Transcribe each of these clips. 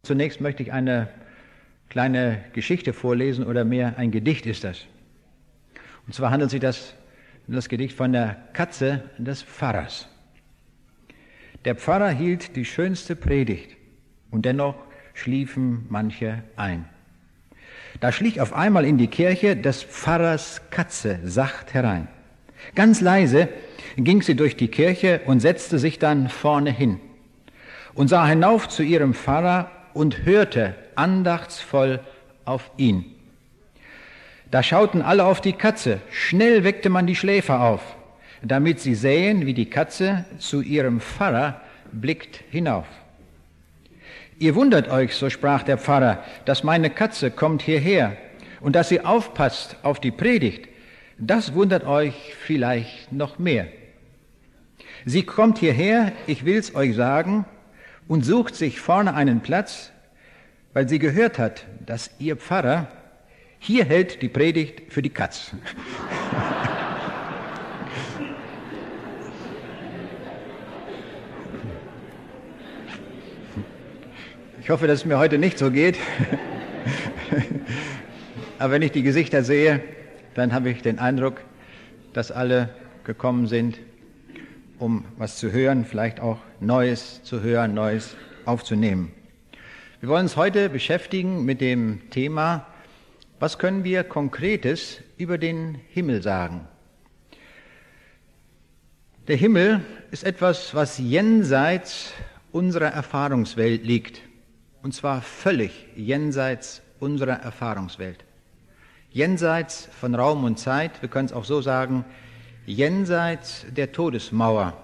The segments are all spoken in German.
Zunächst möchte ich eine kleine Geschichte vorlesen, oder mehr ein Gedicht ist das. Und zwar handelt sich das Gedicht von der Katze des Pfarrers. Der Pfarrer hielt die schönste Predigt, und dennoch schliefen manche ein. Da schlich auf einmal in die Kirche des Pfarrers Katze sacht herein. Ganz leise ging sie durch die Kirche und setzte sich dann vorne hin und sah hinauf zu ihrem Pfarrer und hörte andachtsvoll auf ihn. Da schauten alle auf die Katze. Schnell weckte man die Schläfer auf, damit sie sähen, wie die Katze zu ihrem Pfarrer blickt hinauf. Ihr wundert euch, so sprach der Pfarrer, dass meine Katze kommt hierher und dass sie aufpasst auf die Predigt. Das wundert euch vielleicht noch mehr. Sie kommt hierher, ich will's euch sagen, und sucht sich vorne einen Platz, weil sie gehört hat, dass ihr Pfarrer hier hält die Predigt für die Katz. Ich hoffe, dass es mir heute nicht so geht. Aber wenn ich die Gesichter sehe, dann habe ich den Eindruck, dass alle gekommen sind, um was zu hören, vielleicht auch Neues zu hören, Neues aufzunehmen. Wir wollen uns heute beschäftigen mit dem Thema, was können wir Konkretes über den Himmel sagen? Der Himmel ist etwas, was jenseits unserer Erfahrungswelt liegt. Und zwar völlig jenseits unserer Erfahrungswelt. Jenseits von Raum und Zeit, wir können es auch so sagen, jenseits der Todesmauer,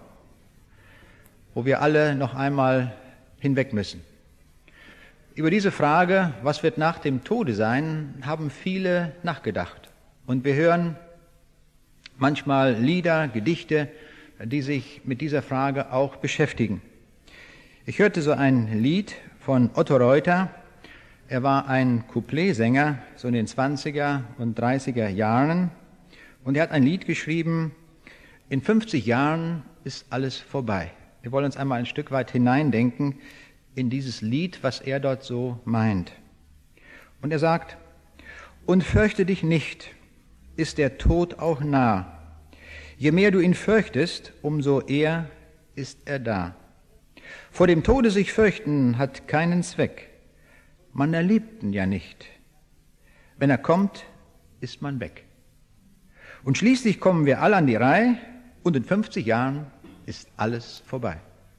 wo wir alle noch einmal hinweg müssen. Über diese Frage, was wird nach dem Tode sein, haben viele nachgedacht. Und wir hören manchmal Lieder, Gedichte, die sich mit dieser Frage auch beschäftigen. Ich hörte so ein Lied von Otto Reuter. Er war ein Coupletsänger, so in den 20er und 30er Jahren. Und er hat ein Lied geschrieben, in 50 Jahren ist alles vorbei. Wir wollen uns einmal ein Stück weit hineindenken in dieses Lied, was er dort so meint. Und er sagt, und fürchte dich nicht, ist der Tod auch nah. Je mehr du ihn fürchtest, umso eher ist er da. Vor dem Tode sich fürchten hat keinen Zweck. Man erlebt ihn ja nicht. Wenn er kommt, ist man weg. Und schließlich kommen wir alle an die Reihe und in 50 Jahren ist alles vorbei.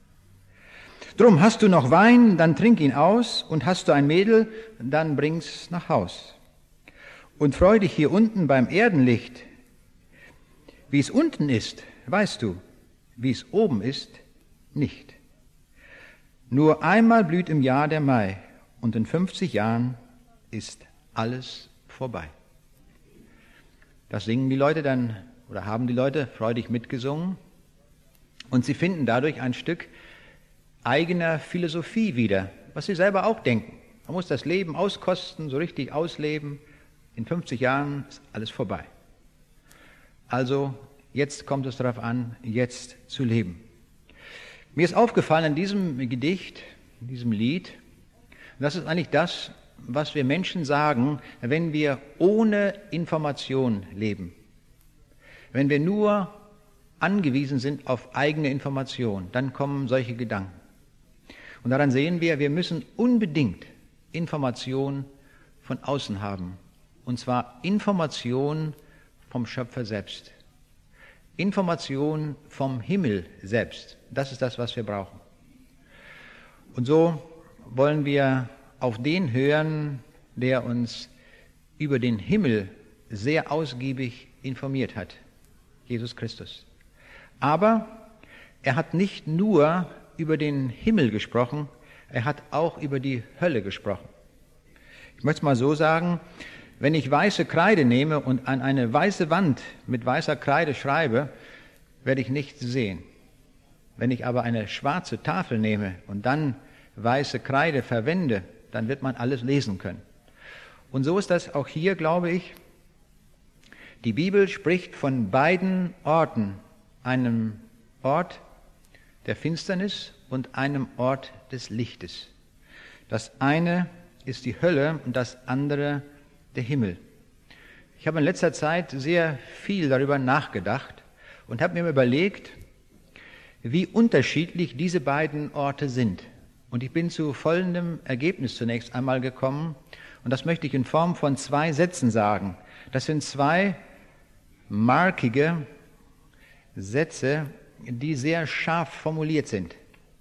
Drum hast du noch Wein, dann trink ihn aus, und hast du ein Mädel, dann bring's nach Haus. Und freu dich hier unten beim Erdenlicht. Wie es unten ist, weißt du, wie es oben ist, nicht. Nur einmal blüht im Jahr der Mai, und in 50 Jahren ist alles vorbei. Das singen die Leute dann, oder haben die Leute freudig mitgesungen, und sie finden dadurch ein Stück eigener Philosophie wieder, was sie selber auch denken. Man muss das Leben auskosten, so richtig ausleben. In 50 Jahren ist alles vorbei. Also jetzt kommt es darauf an, jetzt zu leben. Mir ist aufgefallen in diesem Gedicht, in diesem Lied, das ist eigentlich das, was wir Menschen sagen, wenn wir ohne Information leben. Wenn wir nur angewiesen sind auf eigene Information, dann kommen solche Gedanken. Und daran sehen wir müssen unbedingt Information von außen haben. Und zwar Information vom Schöpfer selbst. Information vom Himmel selbst. Das ist das, was wir brauchen. Und so wollen wir auf den hören, der uns über den Himmel sehr ausgiebig informiert hat. Jesus Christus. Aber er hat nicht nur über den Himmel gesprochen, er hat auch über die Hölle gesprochen. Ich möchte es mal so sagen, wenn ich weiße Kreide nehme und an eine weiße Wand mit weißer Kreide schreibe, werde ich nichts sehen. Wenn ich aber eine schwarze Tafel nehme und dann weiße Kreide verwende, dann wird man alles lesen können. Und so ist das auch hier, glaube ich. Die Bibel spricht von beiden Orten, einem Ort der Finsternis und einem Ort des Lichtes. Das eine ist die Hölle und das andere der Himmel. Ich habe in letzter Zeit sehr viel darüber nachgedacht und habe mir überlegt, wie unterschiedlich diese beiden Orte sind. Und ich bin zu folgendem Ergebnis zunächst einmal gekommen, und das möchte ich in Form von 2 Sätzen sagen. Das sind 2 markige Sätze, die sehr scharf formuliert sind.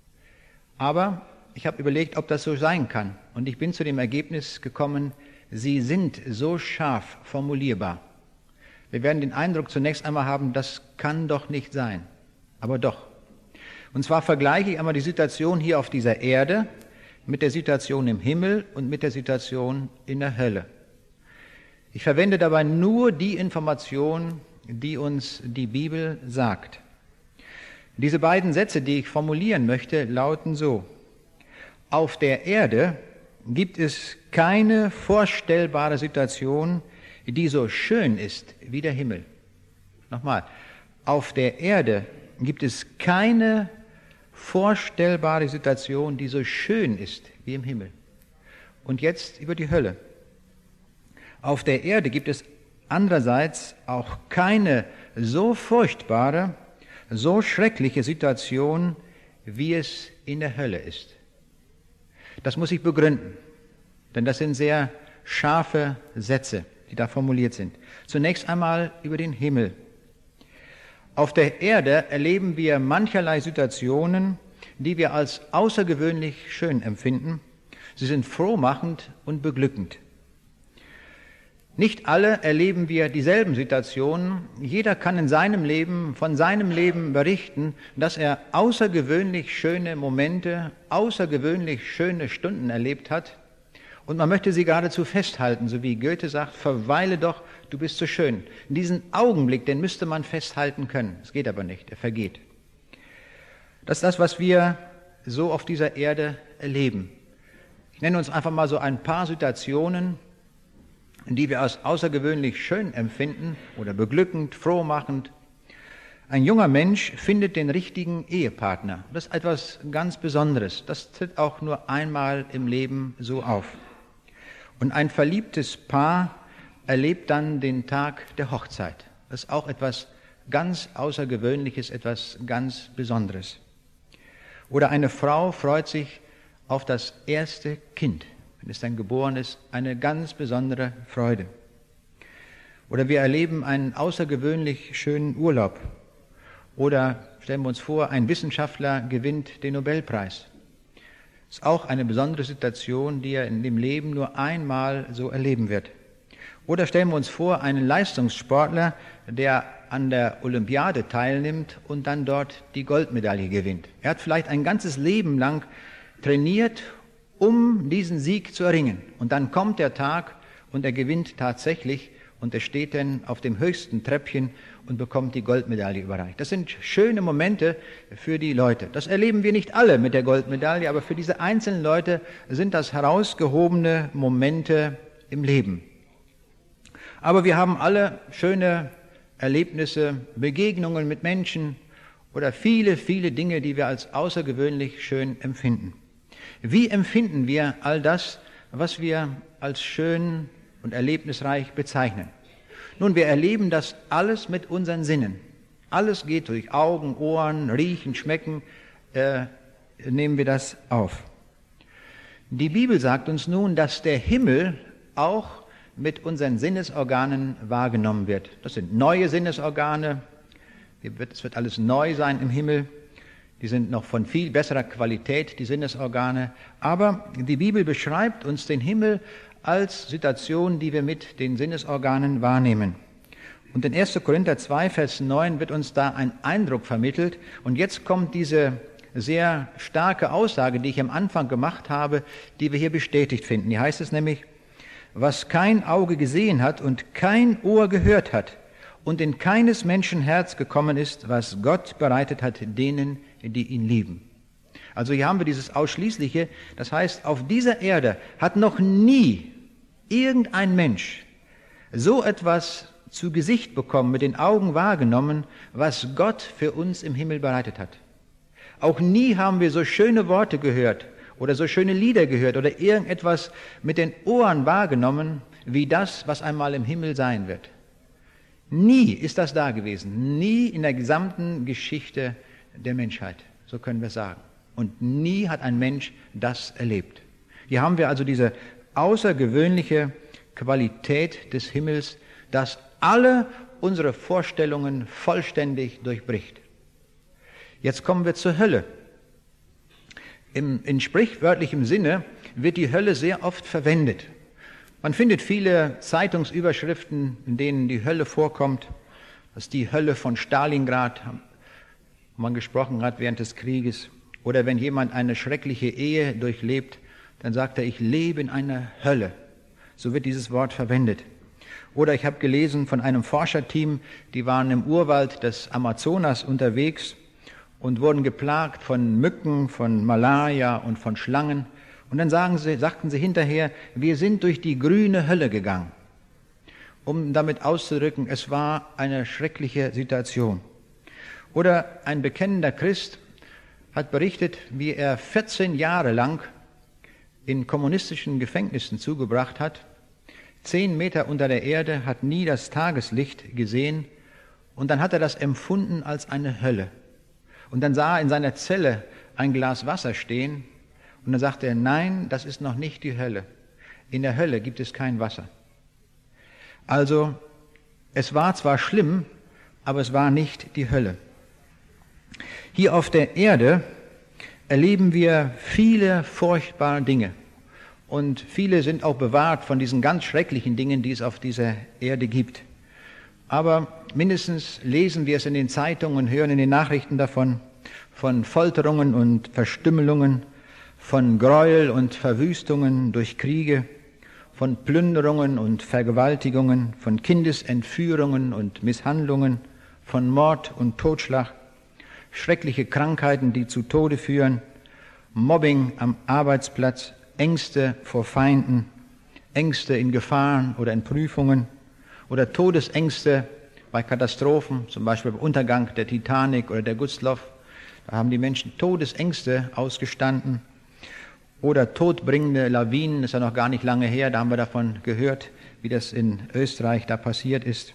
Aber ich habe überlegt, ob das so sein kann. Und ich bin zu dem Ergebnis gekommen, sie sind so scharf formulierbar. Wir werden den Eindruck zunächst einmal haben, das kann doch nicht sein. Aber doch. Und zwar vergleiche ich einmal die Situation hier auf dieser Erde mit der Situation im Himmel und mit der Situation in der Hölle. Ich verwende dabei nur die Information, die uns die Bibel sagt. Diese beiden Sätze, die ich formulieren möchte, lauten so: Auf der Erde gibt es keine vorstellbare Situation, die so schön ist wie der Himmel. Nochmal, auf der Erde gibt es keine vorstellbare Situation, die so schön ist wie im Himmel. Und jetzt über die Hölle. Auf der Erde gibt es andererseits auch keine so furchtbare, so schreckliche Situation, wie es in der Hölle ist. Das muss ich begründen, denn das sind sehr scharfe Sätze, die da formuliert sind. Zunächst einmal über den Himmel. Auf der Erde erleben wir mancherlei Situationen, die wir als außergewöhnlich schön empfinden. Sie sind frohmachend und beglückend. Nicht alle erleben wir dieselben Situationen. Jeder kann in seinem Leben, von seinem Leben berichten, dass er außergewöhnlich schöne Momente, außergewöhnlich schöne Stunden erlebt hat. Und man möchte sie geradezu festhalten, so wie Goethe sagt, verweile doch, du bist so schön. Diesen Augenblick, den müsste man festhalten können. Es geht aber nicht, er vergeht. Das ist das, was wir so auf dieser Erde erleben. Ich nenne uns einfach mal so ein paar Situationen, die wir als außergewöhnlich schön empfinden oder beglückend, frohmachend. Ein junger Mensch findet den richtigen Ehepartner. Das ist etwas ganz Besonderes. Das tritt auch nur einmal im Leben so auf. Und ein verliebtes Paar erlebt dann den Tag der Hochzeit. Das ist auch etwas ganz Außergewöhnliches, etwas ganz Besonderes. Oder eine Frau freut sich auf das erste Kind. Wenn es dann geboren ist, eine ganz besondere Freude. Oder wir erleben einen außergewöhnlich schönen Urlaub. Oder stellen wir uns vor, ein Wissenschaftler gewinnt den Nobelpreis. Das ist auch eine besondere Situation, die er in dem Leben nur einmal so erleben wird. Oder stellen wir uns vor, einen Leistungssportler, der an der Olympiade teilnimmt und dann dort die Goldmedaille gewinnt. Er hat vielleicht ein ganzes Leben lang trainiert, um diesen Sieg zu erringen. Und dann kommt der Tag und er gewinnt tatsächlich und er steht dann auf dem höchsten Treppchen und bekommt die Goldmedaille überreicht. Das sind schöne Momente für die Leute. Das erleben wir nicht alle mit der Goldmedaille, aber für diese einzelnen Leute sind das herausgehobene Momente im Leben. Aber wir haben alle schöne Erlebnisse, Begegnungen mit Menschen oder viele, viele Dinge, die wir als außergewöhnlich schön empfinden. Wie empfinden wir all das, was wir als schön und erlebnisreich bezeichnen? Nun, wir erleben das alles mit unseren Sinnen. Alles geht durch Augen, Ohren, Riechen, Schmecken, nehmen wir das auf. Die Bibel sagt uns nun, dass der Himmel auch mit unseren Sinnesorganen wahrgenommen wird. Das sind neue Sinnesorgane. Es wird alles neu sein im Himmel. Die sind noch von viel besserer Qualität, die Sinnesorgane. Aber die Bibel beschreibt uns den Himmel als Situation, die wir mit den Sinnesorganen wahrnehmen. Und in 1. Korinther 2, Vers 9 wird uns da ein Eindruck vermittelt. Und jetzt kommt diese sehr starke Aussage, die ich am Anfang gemacht habe, die wir hier bestätigt finden. Hier heißt es nämlich, was kein Auge gesehen hat und kein Ohr gehört hat und in keines Menschen Herz gekommen ist, was Gott bereitet hat denen, die ihn lieben. Also hier haben wir dieses Ausschließliche, das heißt, auf dieser Erde hat noch nie irgendein Mensch so etwas zu Gesicht bekommen, mit den Augen wahrgenommen, was Gott für uns im Himmel bereitet hat. Auch nie haben wir so schöne Worte gehört oder so schöne Lieder gehört oder irgendetwas mit den Ohren wahrgenommen, wie das, was einmal im Himmel sein wird. Nie ist das da gewesen, nie in der gesamten Geschichte der Menschheit, so können wir sagen. Und nie hat ein Mensch das erlebt. Hier haben wir also diese außergewöhnliche Qualität des Himmels, das alle unsere Vorstellungen vollständig durchbricht. Jetzt kommen wir zur Hölle. In sprichwörtlichem Sinne wird die Hölle sehr oft verwendet. Man findet viele Zeitungsüberschriften, in denen die Hölle vorkommt. Das ist die Hölle von Stalingrad, wo man gesprochen hat während des Krieges. Oder wenn jemand eine schreckliche Ehe durchlebt, dann sagt er, ich lebe in einer Hölle. So wird dieses Wort verwendet. Oder ich habe gelesen von einem Forscherteam, die waren im Urwald des Amazonas unterwegs und wurden geplagt von Mücken, von Malaria und von Schlangen. Und dann sagten sie hinterher, wir sind durch die grüne Hölle gegangen, um damit auszudrücken, es war eine schreckliche Situation. Oder ein bekennender Christ hat berichtet, wie er 14 Jahre lang in kommunistischen Gefängnissen zugebracht hat, 10 Meter unter der Erde, hat nie das Tageslicht gesehen und dann hat er das empfunden als eine Hölle. Und dann sah er in seiner Zelle ein Glas Wasser stehen und dann sagte er, nein, das ist noch nicht die Hölle. In der Hölle gibt es kein Wasser. Also, es war zwar schlimm, aber es war nicht die Hölle. Hier auf der Erde erleben wir viele furchtbare Dinge. Und viele sind auch bewahrt von diesen ganz schrecklichen Dingen, die es auf dieser Erde gibt. Aber mindestens lesen wir es in den Zeitungen und hören in den Nachrichten davon, von Folterungen und Verstümmelungen, von Gräuel und Verwüstungen durch Kriege, von Plünderungen und Vergewaltigungen, von Kindesentführungen und Misshandlungen, von Mord und Totschlag, schreckliche Krankheiten, die zu Tode führen, Mobbing am Arbeitsplatz, Ängste vor Feinden, Ängste in Gefahren oder in Prüfungen oder Todesängste bei Katastrophen, zum Beispiel beim Untergang der Titanic oder der Gustloff. Da haben die Menschen Todesängste ausgestanden. Oder todbringende Lawinen, ist ja noch gar nicht lange her, da haben wir davon gehört, wie das in Österreich da passiert ist.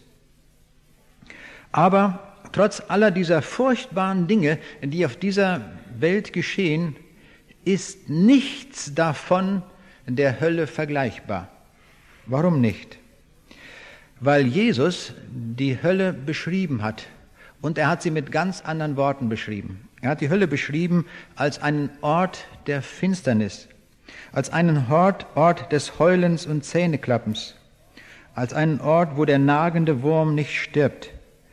Aber trotz aller dieser furchtbaren Dinge, die auf dieser Welt geschehen, ist nichts davon der Hölle vergleichbar. Warum nicht? Weil Jesus die Hölle beschrieben hat und er hat sie mit ganz anderen Worten beschrieben. Er hat die Hölle beschrieben als einen Ort der Finsternis, als einen Ort des Heulens und Zähneklappens, als einen Ort, wo der nagende Wurm nicht stirbt,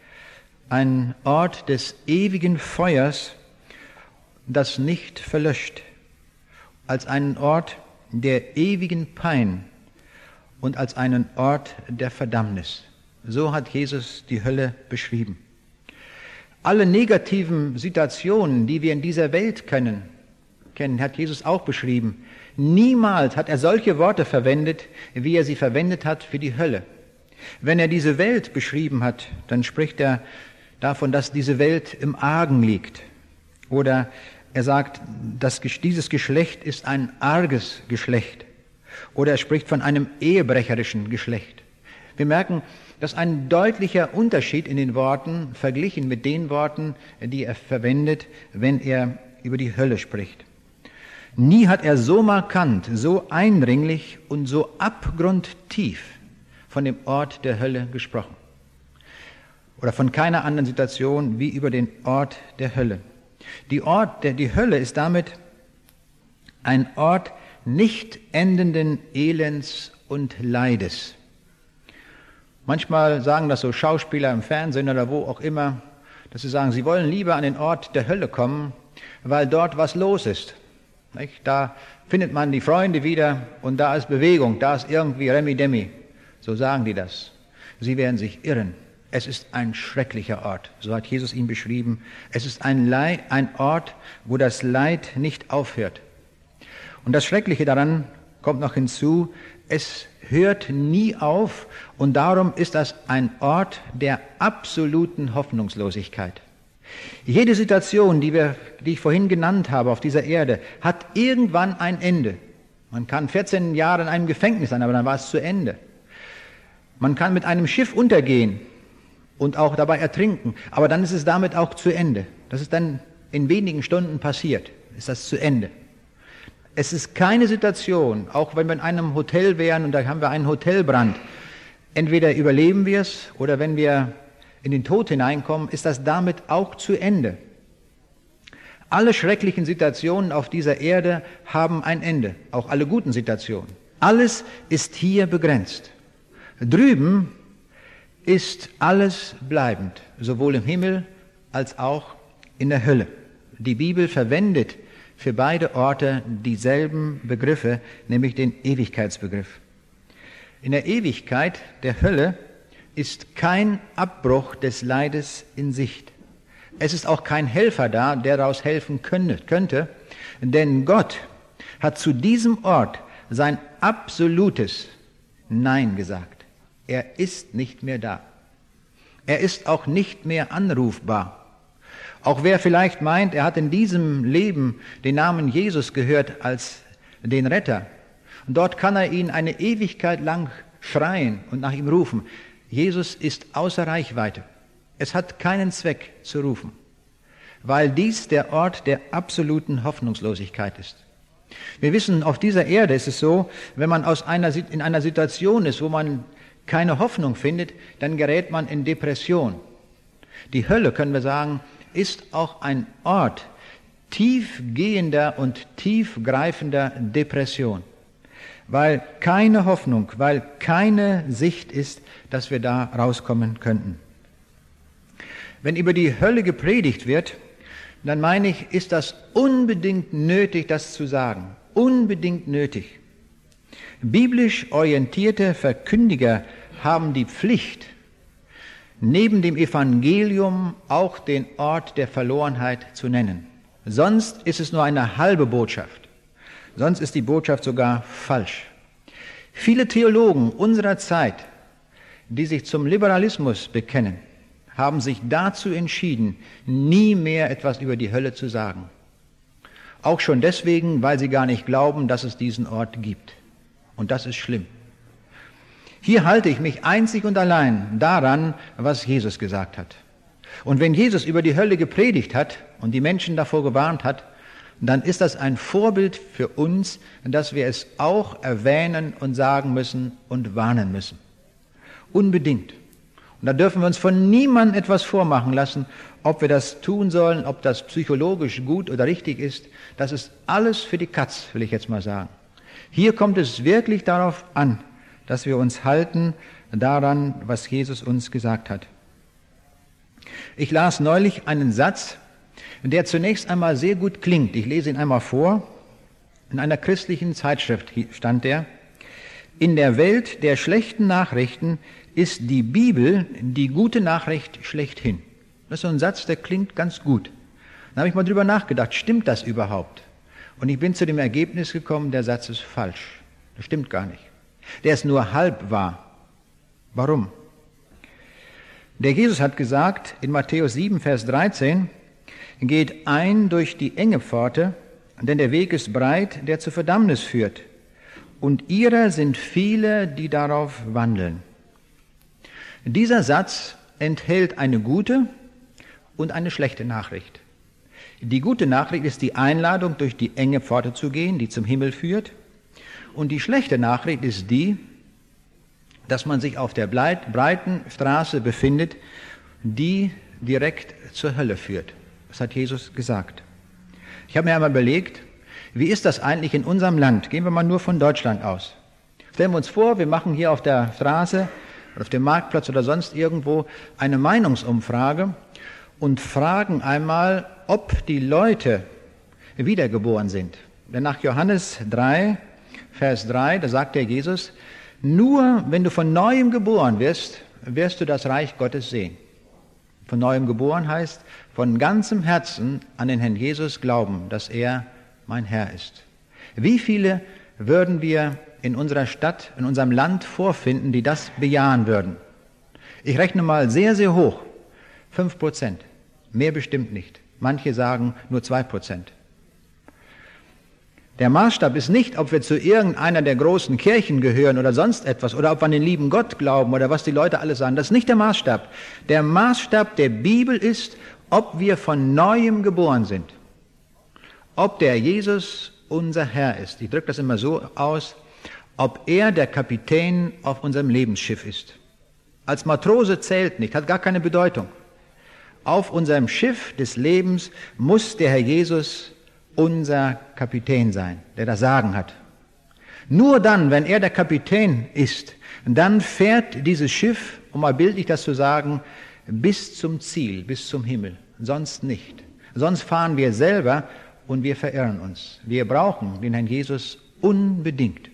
ein Ort des ewigen Feuers, das nicht verlöscht, als einen Ort der ewigen Pein und als einen Ort der Verdammnis. So hat Jesus die Hölle beschrieben. Alle negativen Situationen, die wir in dieser Welt kennen, hat Jesus auch beschrieben. Niemals hat er solche Worte verwendet, wie er sie verwendet hat für die Hölle. Wenn er diese Welt beschrieben hat, dann spricht er davon, dass diese Welt im Argen liegt. Oder er sagt, dass dieses Geschlecht ist ein arges Geschlecht. Oder er spricht von einem ehebrecherischen Geschlecht. Wir merken, dass ein deutlicher Unterschied in den Worten verglichen mit den Worten, die er verwendet, wenn er über die Hölle spricht. Nie hat er so markant, so eindringlich und so abgrundtief von dem Ort der Hölle gesprochen. Oder von keiner anderen Situation wie über den Ort der Hölle. Die Hölle ist damit ein Ort nicht endenden Elends und Leides. Manchmal sagen das so Schauspieler im Fernsehen oder wo auch immer, dass sie sagen, sie wollen lieber an den Ort der Hölle kommen, weil dort was los ist. Nicht? Da findet man die Freunde wieder und da ist Bewegung, da ist irgendwie Remi-Demi. So sagen die das. Sie werden sich irren. Es ist ein schrecklicher Ort, so hat Jesus ihn beschrieben. Es ist ein Ort, wo das Leid nicht aufhört. Und das Schreckliche daran kommt noch hinzu, es hört nie auf und darum ist das ein Ort der absoluten Hoffnungslosigkeit. Jede Situation, die ich vorhin genannt habe auf dieser Erde, hat irgendwann ein Ende. Man kann 14 Jahre in einem Gefängnis sein, aber dann war es zu Ende. Man kann mit einem Schiff untergehen und auch dabei ertrinken, aber dann ist es damit auch zu Ende. Das ist dann in wenigen Stunden passiert, ist das zu Ende. Es ist keine Situation, auch wenn wir in einem Hotel wären und da haben wir einen Hotelbrand, entweder überleben wir es oder wenn wir in den Tod hineinkommen, ist das damit auch zu Ende. Alle schrecklichen Situationen auf dieser Erde haben ein Ende, auch alle guten Situationen. Alles ist hier begrenzt. Drüben ist alles bleibend, sowohl im Himmel als auch in der Hölle. Die Bibel verwendet für beide Orte dieselben Begriffe, nämlich den Ewigkeitsbegriff. In der Ewigkeit der Hölle ist kein Abbruch des Leides in Sicht. Es ist auch kein Helfer da, der daraus helfen könnte, denn Gott hat zu diesem Ort sein absolutes Nein gesagt. Er ist nicht mehr da. Er ist auch nicht mehr anrufbar. Auch wer vielleicht meint, er hat in diesem Leben den Namen Jesus gehört als den Retter, und dort kann er ihn eine Ewigkeit lang schreien und nach ihm rufen. Jesus ist außer Reichweite. Es hat keinen Zweck zu rufen, weil dies der Ort der absoluten Hoffnungslosigkeit ist. Wir wissen, auf dieser Erde ist es so, wenn man in einer Situation ist, wo man keine Hoffnung findet, dann gerät man in Depression. Die Hölle, können wir sagen, ist auch ein Ort tiefgehender und tiefgreifender Depression, weil keine Hoffnung, weil keine Sicht ist, dass wir da rauskommen könnten. Wenn über die Hölle gepredigt wird, dann meine ich, ist das unbedingt nötig, das zu sagen. Unbedingt nötig. Biblisch orientierte Verkündiger haben die Pflicht, neben dem Evangelium auch den Ort der Verlorenheit zu nennen. Sonst ist es nur eine halbe Botschaft. Sonst ist die Botschaft sogar falsch. Viele Theologen unserer Zeit, die sich zum Liberalismus bekennen, haben sich dazu entschieden, nie mehr etwas über die Hölle zu sagen. Auch schon deswegen, weil sie gar nicht glauben, dass es diesen Ort gibt. Und das ist schlimm. Hier halte ich mich einzig und allein daran, was Jesus gesagt hat. Und wenn Jesus über die Hölle gepredigt hat und die Menschen davor gewarnt hat, dann ist das ein Vorbild für uns, dass wir es auch erwähnen und sagen müssen und warnen müssen. Unbedingt. Und da dürfen wir uns von niemandem etwas vormachen lassen, ob wir das tun sollen, ob das psychologisch gut oder richtig ist. Das ist alles für die Katz, will ich jetzt mal sagen. Hier kommt es wirklich darauf an, dass wir uns halten daran, was Jesus uns gesagt hat. Ich las neulich einen Satz, der zunächst einmal sehr gut klingt. Ich lese ihn einmal vor. In einer christlichen Zeitschrift stand der: In der Welt der schlechten Nachrichten ist die Bibel die gute Nachricht schlechthin. Das ist so ein Satz, der klingt ganz gut. Dann habe ich mal drüber nachgedacht, stimmt das überhaupt? Und ich bin zu dem Ergebnis gekommen, der Satz ist falsch. Das stimmt gar nicht. Der ist nur halb wahr. Warum? Der Jesus hat gesagt in Matthäus 7, Vers 13, geht ein durch die enge Pforte, denn der Weg ist breit, der zur Verdammnis führt. Und ihrer sind viele, die darauf wandeln. Dieser Satz enthält eine gute und eine schlechte Nachricht. Die gute Nachricht ist die Einladung, durch die enge Pforte zu gehen, die zum Himmel führt. Und die schlechte Nachricht ist die, dass man sich auf der breiten Straße befindet, die direkt zur Hölle führt. Das hat Jesus gesagt. Ich habe mir einmal überlegt, wie ist das eigentlich in unserem Land? Gehen wir mal nur von Deutschland aus. Stellen wir uns vor, wir machen hier auf der Straße oder auf dem Marktplatz oder sonst irgendwo eine Meinungsumfrage und fragen einmal, ob die Leute wiedergeboren sind. Denn nach Johannes 3, Vers 3, da sagt der Jesus, nur wenn du von Neuem geboren wirst, wirst du das Reich Gottes sehen. Von Neuem geboren heißt, von ganzem Herzen an den Herrn Jesus glauben, dass er mein Herr ist. Wie viele würden wir in unserer Stadt, in unserem Land vorfinden, die das bejahen würden? Ich rechne mal sehr, sehr hoch. 5%. Mehr bestimmt nicht. Manche sagen nur 2%. Der Maßstab ist nicht, ob wir zu irgendeiner der großen Kirchen gehören oder sonst etwas, oder ob wir an den lieben Gott glauben oder was die Leute alles sagen. Das ist nicht der Maßstab. Der Maßstab der Bibel ist, ob wir von Neuem geboren sind. Ob der Jesus unser Herr ist. Ich drücke das immer so aus, ob er der Kapitän auf unserem Lebensschiff ist. Als Matrose zählt nicht, hat gar keine Bedeutung. Auf unserem Schiff des Lebens muss der Herr Jesus unser Kapitän sein, der das Sagen hat. Nur dann, wenn er der Kapitän ist, dann fährt dieses Schiff, um mal bildlich das zu sagen, bis zum Ziel, bis zum Himmel. Sonst nicht. Sonst fahren wir selber und wir verirren uns. Wir brauchen den Herrn Jesus unbedingt.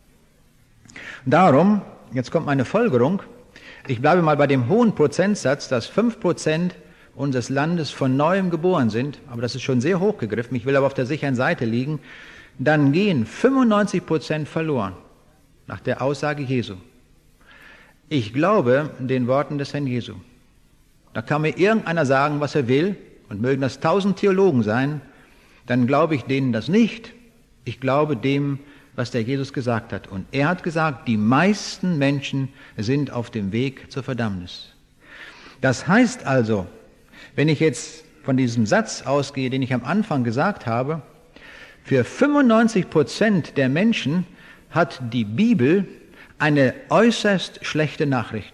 Darum, jetzt kommt meine Folgerung, ich bleibe mal bei dem hohen Prozentsatz, dass 5% unseres Landes von Neuem geboren sind, aber das ist schon sehr hochgegriffen, ich will aber auf der sicheren Seite liegen, dann gehen 95% verloren, nach der Aussage Jesu. Ich glaube den Worten des Herrn Jesu. Da kann mir irgendeiner sagen, was er will, und mögen das 1000 Theologen sein, dann glaube ich denen das nicht. Ich glaube dem, was der Jesus gesagt hat. Und er hat gesagt, die meisten Menschen sind auf dem Weg zur Verdammnis. Das heißt also, wenn ich jetzt von diesem Satz ausgehe, den ich am Anfang gesagt habe, für 95% der Menschen hat die Bibel eine äußerst schlechte Nachricht.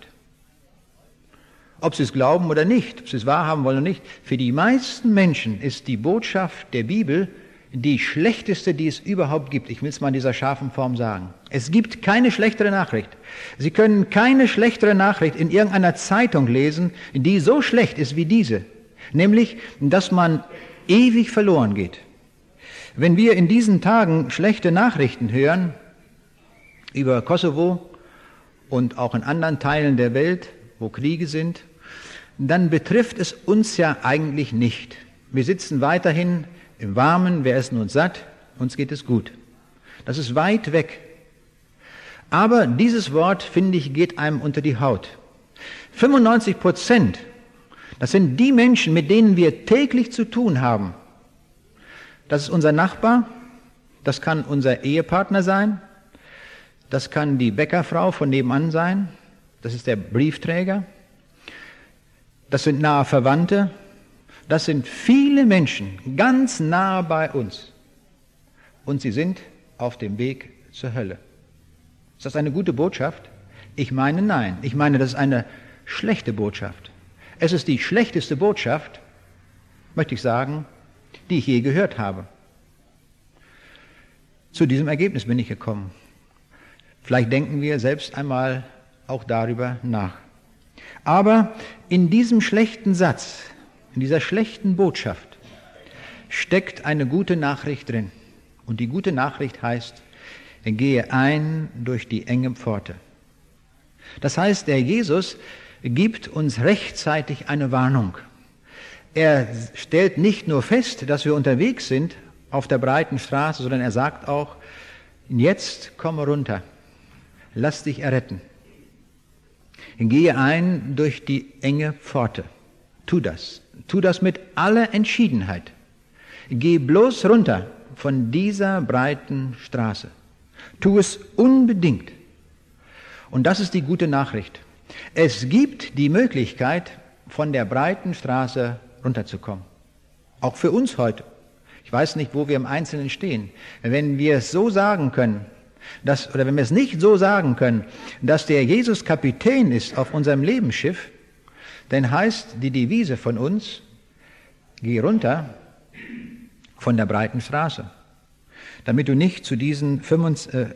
Ob sie es glauben oder nicht, ob sie es wahrhaben wollen oder nicht, für die meisten Menschen ist die Botschaft der Bibel die schlechteste, die es überhaupt gibt. Ich will es mal in dieser scharfen Form sagen. Es gibt keine schlechtere Nachricht. Sie können keine schlechtere Nachricht in irgendeiner Zeitung lesen, die so schlecht ist wie diese. Nämlich, dass man ewig verloren geht. Wenn wir in diesen Tagen schlechte Nachrichten hören über Kosovo und auch in anderen Teilen der Welt, wo Kriege sind, dann betrifft es uns ja eigentlich nicht. Wir sitzen weiterhin im Warmen, wir essen uns satt, uns geht es gut. Das ist weit weg. Aber dieses Wort, finde ich, geht einem unter die Haut. 95%, das sind die Menschen, mit denen wir täglich zu tun haben. Das ist unser Nachbar, das kann unser Ehepartner sein, das kann die Bäckerfrau von nebenan sein, das ist der Briefträger, das sind nahe Verwandte, das sind viele Menschen ganz nah bei uns und sie sind auf dem Weg zur Hölle. Ist das eine gute Botschaft? Ich meine nein. Ich meine, das ist eine schlechte Botschaft. Es ist die schlechteste Botschaft, möchte ich sagen, die ich je gehört habe. Zu diesem Ergebnis bin ich gekommen. Vielleicht denken wir selbst einmal auch darüber nach. Aber in diesem schlechten Satz, in dieser schlechten Botschaft steckt eine gute Nachricht drin. Und die gute Nachricht heißt, gehe ein durch die enge Pforte. Das heißt, der Jesus gibt uns rechtzeitig eine Warnung. Er stellt nicht nur fest, dass wir unterwegs sind auf der breiten Straße, sondern er sagt auch, jetzt komme runter, lass dich erretten. Gehe ein durch die enge Pforte. Tu das mit aller Entschiedenheit. Geh bloß runter von dieser breiten Straße. Tu es unbedingt. Und das ist die gute Nachricht. Es gibt die Möglichkeit, von der breiten Straße runterzukommen. Auch für uns heute. Ich weiß nicht, wo wir im Einzelnen stehen. Wenn wir es so sagen können, oder wenn wir es nicht so sagen können, dass der Jesus Kapitän ist auf unserem Lebensschiff, dann heißt die Devise von uns, geh runter von der breiten Straße, damit du nicht zu diesen 95%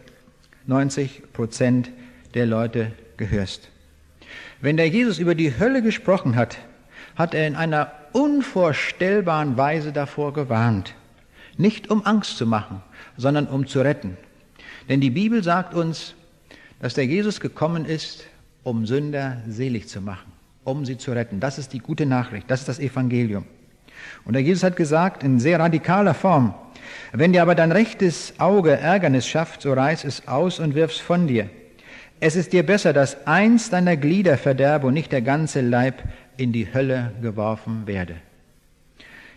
der Leute gehörst. Wenn der Jesus über die Hölle gesprochen hat, hat er in einer unvorstellbaren Weise davor gewarnt. Nicht um Angst zu machen, sondern um zu retten. Denn die Bibel sagt uns, dass der Jesus gekommen ist, um Sünder selig zu machen, um sie zu retten. Das ist die gute Nachricht, das ist das Evangelium. Und der Jesus hat gesagt, in sehr radikaler Form, wenn dir aber dein rechtes Auge Ärgernis schafft, so reiß es aus und wirf's von dir. Es ist dir besser, dass eins deiner Glieder verderbe und nicht der ganze Leib in die Hölle geworfen werde.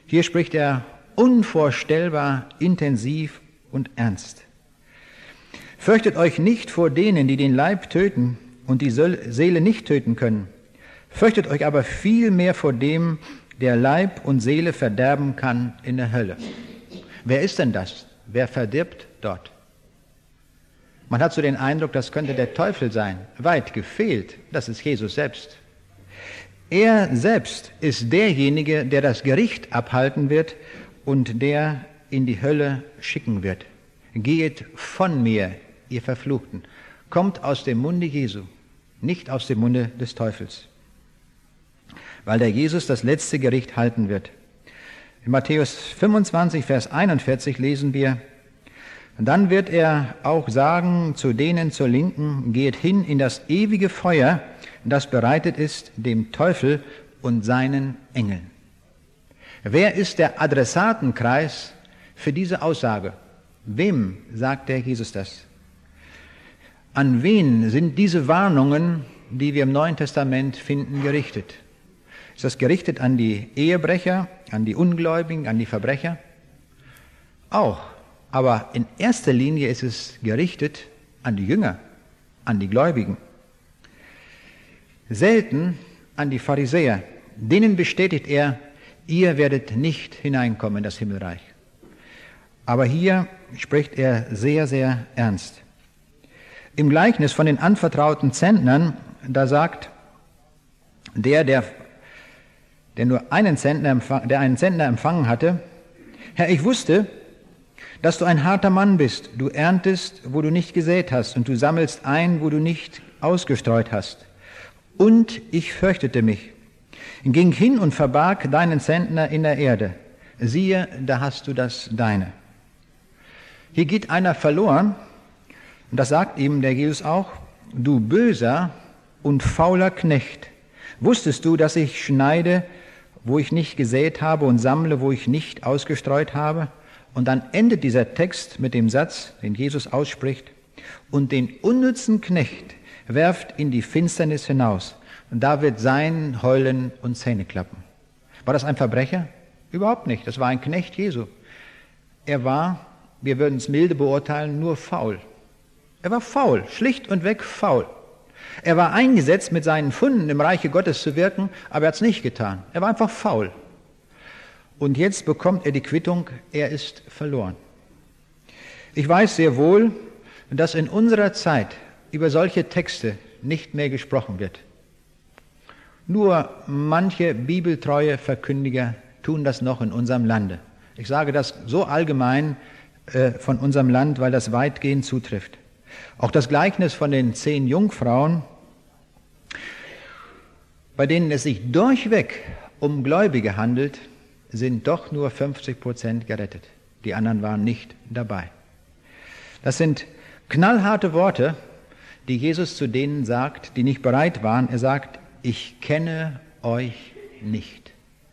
Hier spricht er unvorstellbar intensiv und ernst. Fürchtet euch nicht vor denen, die den Leib töten und die Seele nicht töten können. Fürchtet euch aber vielmehr vor dem, der Leib und Seele verderben kann in der Hölle. Wer ist denn das? Wer verdirbt dort? Man hat so den Eindruck, das könnte der Teufel sein. Weit gefehlt, das ist Jesus selbst. Er selbst ist derjenige, der das Gericht abhalten wird und der in die Hölle schicken wird. Gehet von mir, ihr Verfluchten. Kommt aus dem Munde Jesu, nicht aus dem Munde des Teufels. Weil der Jesus das letzte Gericht halten wird. In Matthäus 25, Vers 41 lesen wir, dann wird er auch sagen zu denen zur Linken, geht hin in das ewige Feuer, das bereitet ist dem Teufel und seinen Engeln. Wer ist der Adressatenkreis für diese Aussage? Wem sagt der Jesus das? An wen sind diese Warnungen, die wir im Neuen Testament finden, gerichtet? Ist das gerichtet an die Ehebrecher, an die Ungläubigen, an die Verbrecher? Auch. Aber in erster Linie ist es gerichtet an die Jünger, an die Gläubigen. Selten an die Pharisäer. Denen bestätigt er, ihr werdet nicht hineinkommen in das Himmelreich. Aber hier spricht er sehr, sehr ernst. Im Gleichnis von den anvertrauten Zentnern, da sagt der nur einen Zentner empfangen hatte, Herr, ich wusste, dass du ein harter Mann bist. Du erntest, wo du nicht gesät hast, und du sammelst ein, wo du nicht ausgestreut hast. Und ich fürchtete mich, ging hin und verbarg deinen Zentner in der Erde. Siehe, da hast du das Deine. Hier geht einer verloren, und das sagt ihm der Jesus auch, du böser und fauler Knecht. Wusstest du, dass ich schneide, wo ich nicht gesät habe, und sammle, wo ich nicht ausgestreut habe? Und dann endet dieser Text mit dem Satz, den Jesus ausspricht, und den unnützen Knecht werft in die Finsternis hinaus. Und da wird sein Heulen und Zähneklappen. War das ein Verbrecher? Überhaupt nicht. Das war ein Knecht Jesu. Er war, wir würden es milde beurteilen, nur faul. Er war faul, schlicht und weg faul. Er war eingesetzt, mit seinen Funden im Reiche Gottes zu wirken, aber er hat es nicht getan. Er war einfach faul. Und jetzt bekommt er die Quittung, er ist verloren. Ich weiß sehr wohl, dass in unserer Zeit über solche Texte nicht mehr gesprochen wird. Nur manche bibeltreue Verkündiger tun das noch in unserem Lande. Ich sage das so allgemein von unserem Land, weil das weitgehend zutrifft. Auch das Gleichnis von den 10 Jungfrauen, bei denen es sich durchweg um Gläubige handelt, sind doch nur 50% gerettet. Die anderen waren nicht dabei. Das sind knallharte Worte, die Jesus zu denen sagt, die nicht bereit waren. Er sagt, ich kenne euch nicht.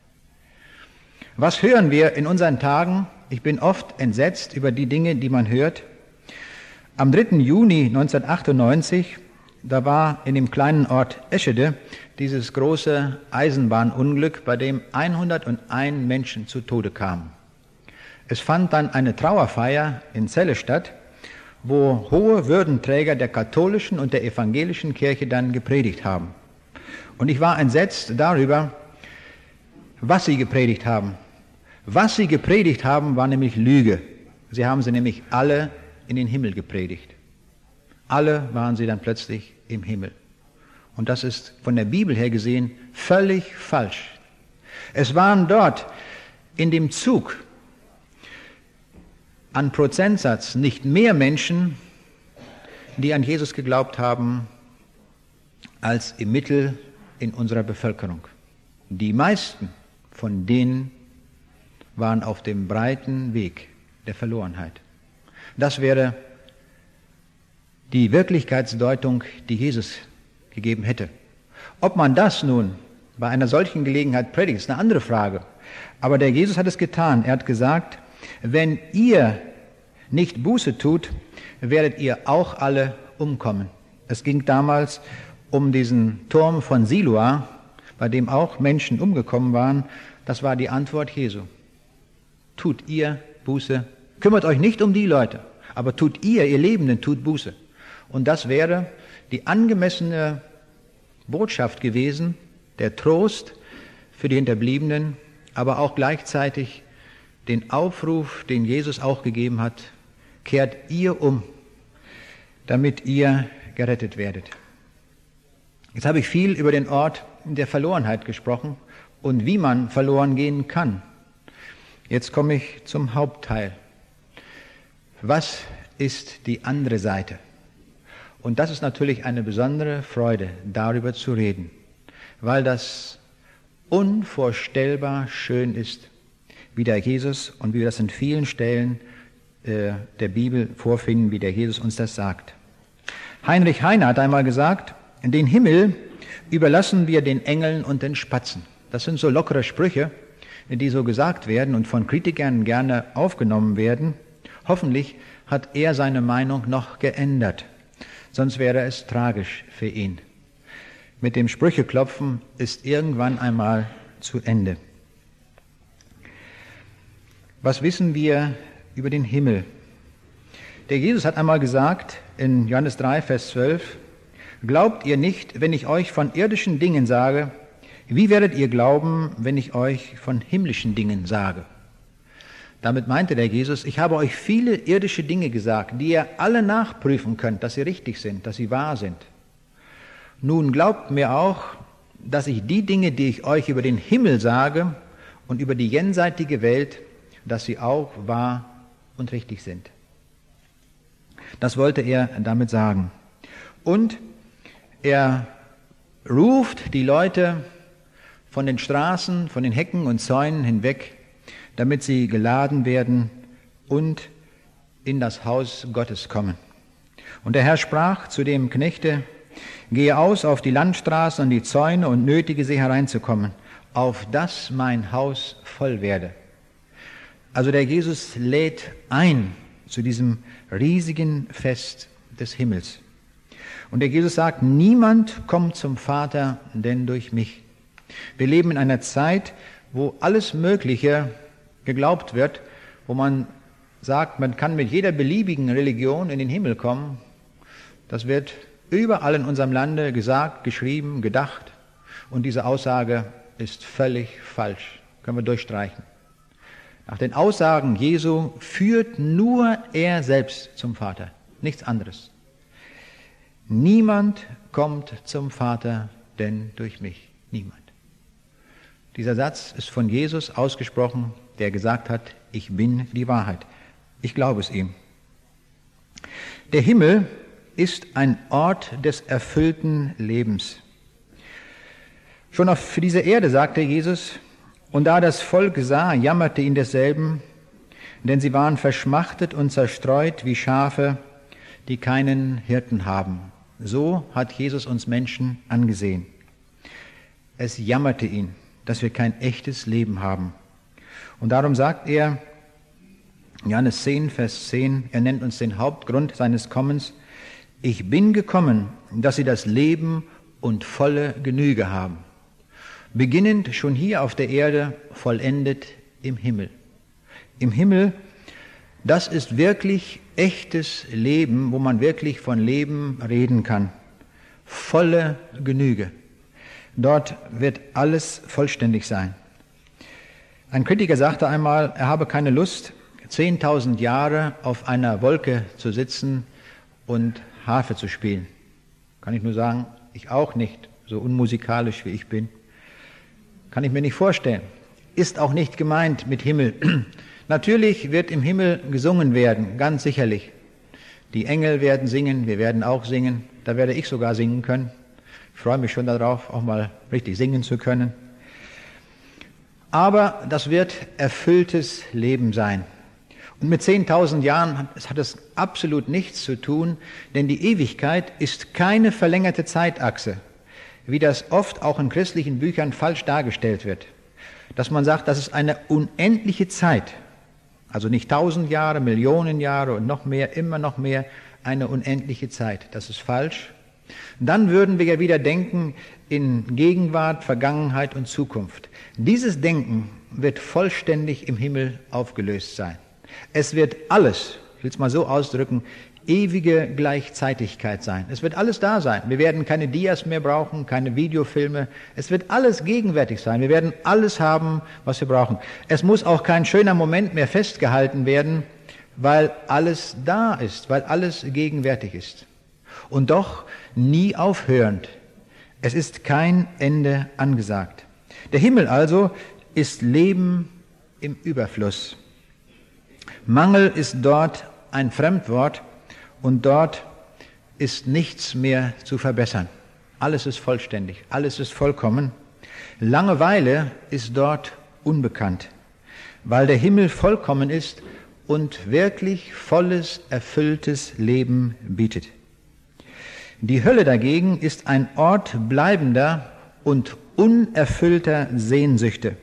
Was hören wir in unseren Tagen? Ich bin oft entsetzt über die Dinge, die man hört. Am 3. Juni 1998, da war in dem kleinen Ort Eschede dieses große Eisenbahnunglück, bei dem 101 Menschen zu Tode kamen. Es fand dann eine Trauerfeier in Celle statt, wo hohe Würdenträger der katholischen und der evangelischen Kirche dann gepredigt haben. Und ich war entsetzt darüber, was sie gepredigt haben. Was sie gepredigt haben, war nämlich Lüge. Sie haben sie nämlich alle in den Himmel gepredigt. Alle waren sie dann plötzlich im Himmel. Und das ist von der Bibel her gesehen völlig falsch. Es waren dort in dem Zug an Prozentsatz nicht mehr Menschen, die an Jesus geglaubt haben, als im Mittel in unserer Bevölkerung. Die meisten von denen waren auf dem breiten Weg der Verlorenheit. Das wäre die Wirklichkeitsdeutung, die Jesus gegeben hätte. Ob man das nun bei einer solchen Gelegenheit predigt, ist eine andere Frage. Aber der Jesus hat es getan. Er hat gesagt, wenn ihr nicht Buße tut, werdet ihr auch alle umkommen. Es ging damals um diesen Turm von Siloa, bei dem auch Menschen umgekommen waren. Das war die Antwort Jesu. tut ihr Buße. Kümmert euch nicht um die Leute, aber tut ihr Lebenden, tut Buße. Und das wäre die angemessene Botschaft gewesen, der Trost für die Hinterbliebenen, aber auch gleichzeitig den Aufruf, den Jesus auch gegeben hat, kehrt ihr um, damit ihr gerettet werdet. Jetzt habe ich viel über den Ort der Verlorenheit gesprochen und wie man verloren gehen kann. Jetzt komme ich zum Hauptteil. Was ist die andere Seite? Und das ist natürlich eine besondere Freude, darüber zu reden, weil das unvorstellbar schön ist, wie der Jesus und wie wir das in vielen Stellen der Bibel vorfinden, wie der Jesus uns das sagt. Heinrich Heine hat einmal gesagt, den Himmel überlassen wir den Engeln und den Spatzen. Das sind so lockere Sprüche, die so gesagt werden und von Kritikern gerne aufgenommen werden. Hoffentlich hat er seine Meinung noch geändert, sonst wäre es tragisch für ihn. Mit dem Sprücheklopfen ist irgendwann einmal zu Ende. Was wissen wir über den Himmel? Der Jesus hat einmal gesagt in Johannes 3, Vers 12, glaubt ihr nicht, wenn ich euch von irdischen Dingen sage, wie werdet ihr glauben, wenn ich euch von himmlischen Dingen sage? Damit meinte der Jesus, ich habe euch viele irdische Dinge gesagt, die ihr alle nachprüfen könnt, dass sie richtig sind, dass sie wahr sind. Nun glaubt mir auch, dass ich die Dinge, die ich euch über den Himmel sage und über die jenseitige Welt, dass sie auch wahr und richtig sind. Das wollte er damit sagen. Und er ruft die Leute von den Straßen, von den Hecken und Zäunen hinweg, damit sie geladen werden und in das Haus Gottes kommen. Und der Herr sprach zu dem Knechte, gehe aus auf die Landstraßen und die Zäune und nötige sie hereinzukommen, auf dass mein Haus voll werde. Also der Jesus lädt ein zu diesem riesigen Fest des Himmels. Und der Jesus sagt, niemand kommt zum Vater, denn durch mich. Wir leben in einer Zeit, wo alles Mögliche geglaubt wird, wo man sagt, man kann mit jeder beliebigen Religion in den Himmel kommen. Das wird überall in unserem Lande gesagt, geschrieben, gedacht. Und diese Aussage ist völlig falsch. Können wir durchstreichen. Nach den Aussagen Jesu führt nur er selbst zum Vater, nichts anderes. Niemand kommt zum Vater, denn durch mich. Niemand. Dieser Satz ist von Jesus ausgesprochen, der gesagt hat, ich bin die Wahrheit. Ich glaube es ihm. Der Himmel ist ein Ort des erfüllten Lebens. Schon auf dieser Erde, sagte Jesus, und da das Volk sah, jammerte ihn desselben, denn sie waren verschmachtet und zerstreut wie Schafe, die keinen Hirten haben. So hat Jesus uns Menschen angesehen. Es jammerte ihn, dass wir kein echtes Leben haben. Und darum sagt er, Johannes 10, Vers 10, er nennt uns den Hauptgrund seines Kommens, ich bin gekommen, dass sie das Leben und volle Genüge haben. Beginnend schon hier auf der Erde, vollendet im Himmel. Im Himmel, das ist wirklich echtes Leben, wo man wirklich von Leben reden kann. Volle Genüge. Dort wird alles vollständig sein. Ein Kritiker sagte einmal, er habe keine Lust, 10.000 Jahre auf einer Wolke zu sitzen und Harfe zu spielen. Kann ich nur sagen, ich auch nicht, so unmusikalisch wie ich bin. Kann ich mir nicht vorstellen. Ist auch nicht gemeint mit Himmel. Natürlich wird im Himmel gesungen werden, ganz sicherlich. Die Engel werden singen, wir werden auch singen. Da werde ich sogar singen können. Ich freue mich schon darauf, auch mal richtig singen zu können. Aber das wird erfülltes Leben sein. Und mit 10.000 Jahren hat es absolut nichts zu tun, denn die Ewigkeit ist keine verlängerte Zeitachse, wie das oft auch in christlichen Büchern falsch dargestellt wird. Dass man sagt, das ist eine unendliche Zeit, also nicht 1.000 Jahre, Millionen Jahre und noch mehr, immer noch mehr, eine unendliche Zeit. Das ist falsch. Dann würden wir ja wieder denken in Gegenwart, Vergangenheit und Zukunft. Dieses Denken wird vollständig im Himmel aufgelöst sein. Es wird alles, ich will es mal so ausdrücken, ewige Gleichzeitigkeit sein. Es wird alles da sein. Wir werden keine Dias mehr brauchen, keine Videofilme. Es wird alles gegenwärtig sein. Wir werden alles haben, was wir brauchen. Es muss auch kein schöner Moment mehr festgehalten werden, weil alles da ist, weil alles gegenwärtig ist. Und doch nie aufhörend. Es ist kein Ende angesagt. Der Himmel also ist Leben im Überfluss. Mangel ist dort ein Fremdwort und dort ist nichts mehr zu verbessern. Alles ist vollständig, alles ist vollkommen. Langeweile ist dort unbekannt, weil der Himmel vollkommen ist und wirklich volles, erfülltes Leben bietet. Die Hölle dagegen ist ein Ort bleibender und unerfüllter Sehnsüchte.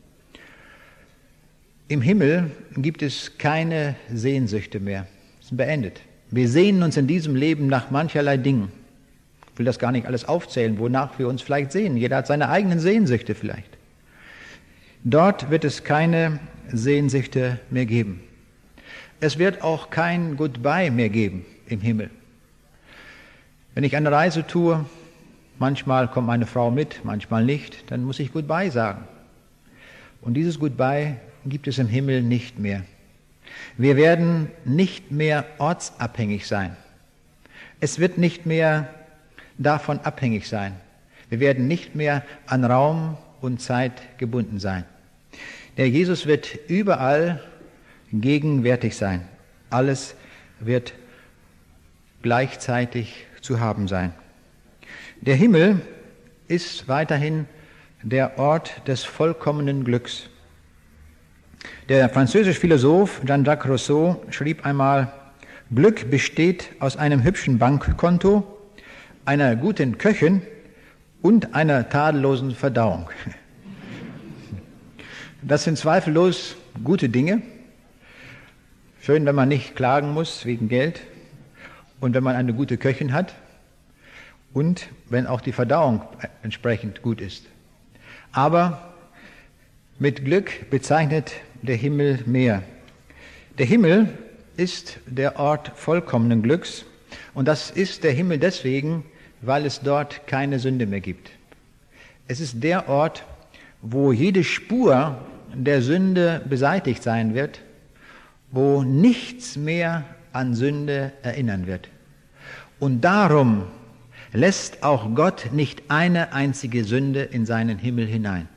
Im Himmel gibt es keine Sehnsüchte mehr. Es ist beendet. Wir sehnen uns in diesem Leben nach mancherlei Dingen. Ich will das gar nicht alles aufzählen, wonach wir uns vielleicht sehnen. Jeder hat seine eigenen Sehnsüchte vielleicht. Dort wird es keine Sehnsüchte mehr geben. Es wird auch kein Goodbye mehr geben im Himmel. Wenn ich eine Reise tue, manchmal kommt meine Frau mit, manchmal nicht, dann muss ich Goodbye sagen. Und dieses Goodbye gibt es im Himmel nicht mehr. Wir werden nicht mehr ortsabhängig sein. Es wird nicht mehr davon abhängig sein. Wir werden nicht mehr an Raum und Zeit gebunden sein. Der Jesus wird überall gegenwärtig sein. Alles wird gleichzeitig zu haben sein. Der Himmel ist weiterhin der Ort des vollkommenen Glücks. Der französische Philosoph Jean-Jacques Rousseau schrieb einmal: Glück besteht aus einem hübschen Bankkonto, einer guten Köchin und einer tadellosen Verdauung. Das sind zweifellos gute Dinge. Schön, wenn man nicht klagen muss wegen Geld und wenn man eine gute Köchin hat und wenn auch die Verdauung entsprechend gut ist. Aber mit Glück bezeichnet der Himmel mehr. Der Himmel ist der Ort vollkommenen Glücks und das ist der Himmel deswegen, weil es dort keine Sünde mehr gibt. Es ist der Ort, wo jede Spur der Sünde beseitigt sein wird, wo nichts mehr an Sünde erinnern wird. Und darum lässt auch Gott nicht eine einzige Sünde in seinen Himmel hinein.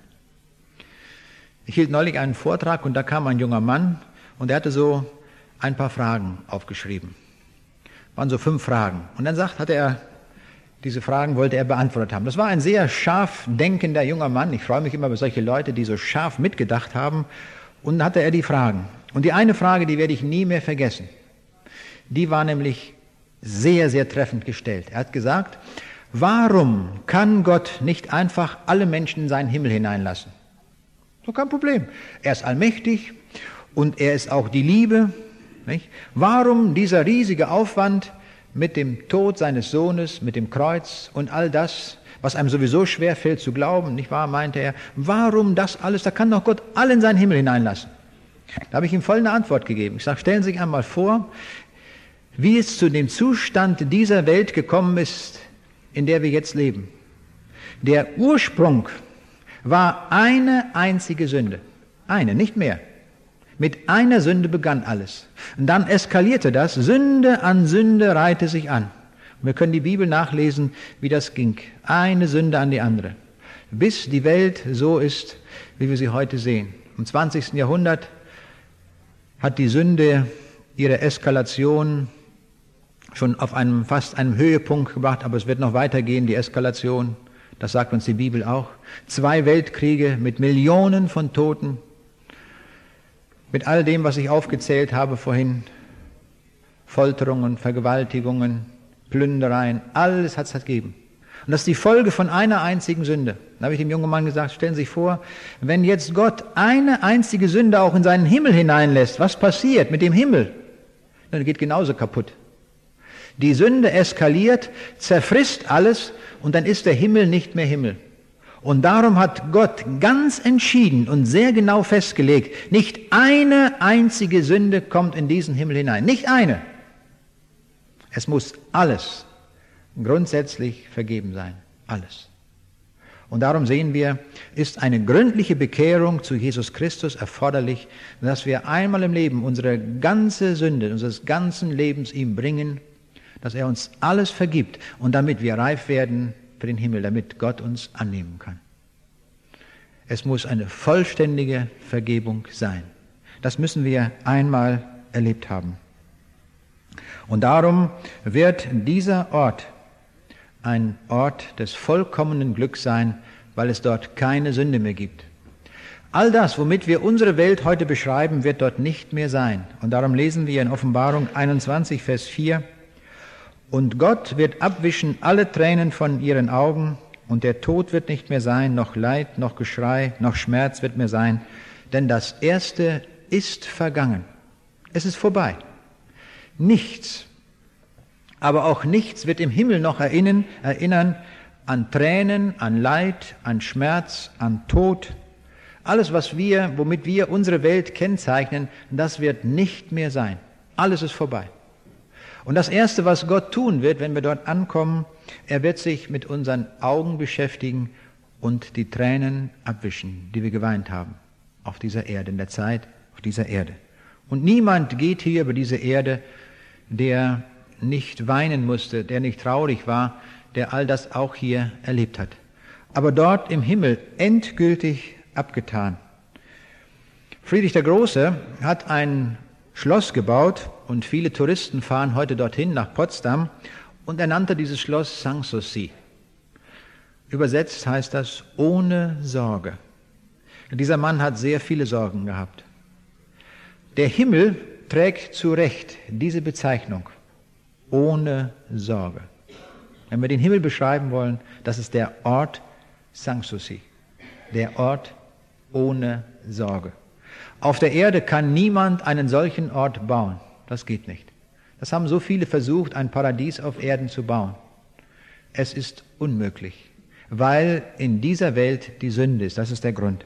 Ich hielt neulich einen Vortrag und da kam ein junger Mann und er hatte so ein paar Fragen aufgeschrieben. Waren so 5 Fragen. Und dann hatte er, diese Fragen wollte er beantwortet haben. Das war ein sehr scharf denkender junger Mann. Ich freue mich immer über solche Leute, die so scharf mitgedacht haben. Und dann hatte er die Fragen. Und die eine Frage, die werde ich nie mehr vergessen. Die war nämlich sehr, sehr treffend gestellt. Er hat gesagt, warum kann Gott nicht einfach alle Menschen in seinen Himmel hineinlassen? So kein Problem. Er ist allmächtig und er ist auch die Liebe. Nicht? Warum dieser riesige Aufwand mit dem Tod seines Sohnes, mit dem Kreuz und all das, was einem sowieso schwerfällt zu glauben, nicht wahr, meinte er, warum das alles, da kann doch Gott alle in seinen Himmel hineinlassen. Da habe ich ihm folgende Antwort gegeben. Ich sage, stellen Sie sich einmal vor, wie es zu dem Zustand dieser Welt gekommen ist, in der wir jetzt leben. Der Ursprung war eine einzige Sünde. Eine, nicht mehr. Mit einer Sünde begann alles. Und dann eskalierte das. Sünde an Sünde reihte sich an. Und wir können die Bibel nachlesen, wie das ging. Eine Sünde an die andere. Bis die Welt so ist, wie wir sie heute sehen. Im 20. Jahrhundert hat die Sünde ihre Eskalation schon auf fast einem Höhepunkt gebracht, aber es wird noch weitergehen, die Eskalation. Das sagt uns die Bibel auch. 2 Weltkriege mit Millionen von Toten, mit all dem, was ich aufgezählt habe vorhin, Folterungen, Vergewaltigungen, Plündereien, alles hat es gegeben. Und das ist die Folge von einer einzigen Sünde. Da habe ich dem jungen Mann gesagt, stellen Sie sich vor, wenn jetzt Gott eine einzige Sünde auch in seinen Himmel hineinlässt, was passiert mit dem Himmel? Dann geht genauso kaputt. Die Sünde eskaliert, zerfrisst alles und dann ist der Himmel nicht mehr Himmel. Und darum hat Gott ganz entschieden und sehr genau festgelegt, nicht eine einzige Sünde kommt in diesen Himmel hinein. Nicht eine. Es muss alles grundsätzlich vergeben sein. Alles. Und darum sehen wir, ist eine gründliche Bekehrung zu Jesus Christus erforderlich, dass wir einmal im Leben unsere ganze Sünde, unseres ganzen Lebens ihm bringen, dass er uns alles vergibt und damit wir reif werden für den Himmel, damit Gott uns annehmen kann. Es muss eine vollständige Vergebung sein. Das müssen wir einmal erlebt haben. Und darum wird dieser Ort ein Ort des vollkommenen Glücks sein, weil es dort keine Sünde mehr gibt. All das, womit wir unsere Welt heute beschreiben, wird dort nicht mehr sein. Und darum lesen wir in Offenbarung 21, Vers 4, und Gott wird abwischen alle Tränen von ihren Augen, und der Tod wird nicht mehr sein, noch Leid, noch Geschrei, noch Schmerz wird mehr sein, denn das Erste ist vergangen. Es ist vorbei. Nichts, aber auch nichts wird im Himmel noch erinnern an Tränen, an Leid, an Schmerz, an Tod. Alles, womit wir unsere Welt kennzeichnen, das wird nicht mehr sein. Alles ist vorbei. Und das Erste, was Gott tun wird, wenn wir dort ankommen, er wird sich mit unseren Augen beschäftigen und die Tränen abwischen, die wir geweint haben auf dieser Erde, in der Zeit auf dieser Erde. Und niemand geht hier über diese Erde, der nicht weinen musste, der nicht traurig war, der all das auch hier erlebt hat. Aber dort im Himmel endgültig abgetan. Friedrich der Große hat ein Schloss gebaut und viele Touristen fahren heute dorthin nach Potsdam und er nannte dieses Schloss Sanssouci. Übersetzt heißt das ohne Sorge. Dieser Mann hat sehr viele Sorgen gehabt. Der Himmel trägt zu Recht diese Bezeichnung, ohne Sorge. Wenn wir den Himmel beschreiben wollen, das ist der Ort Sanssouci, der Ort ohne Sorge. Auf der Erde kann niemand einen solchen Ort bauen. Das geht nicht. Das haben so viele versucht, ein Paradies auf Erden zu bauen. Es ist unmöglich, weil in dieser Welt die Sünde ist. Das ist der Grund.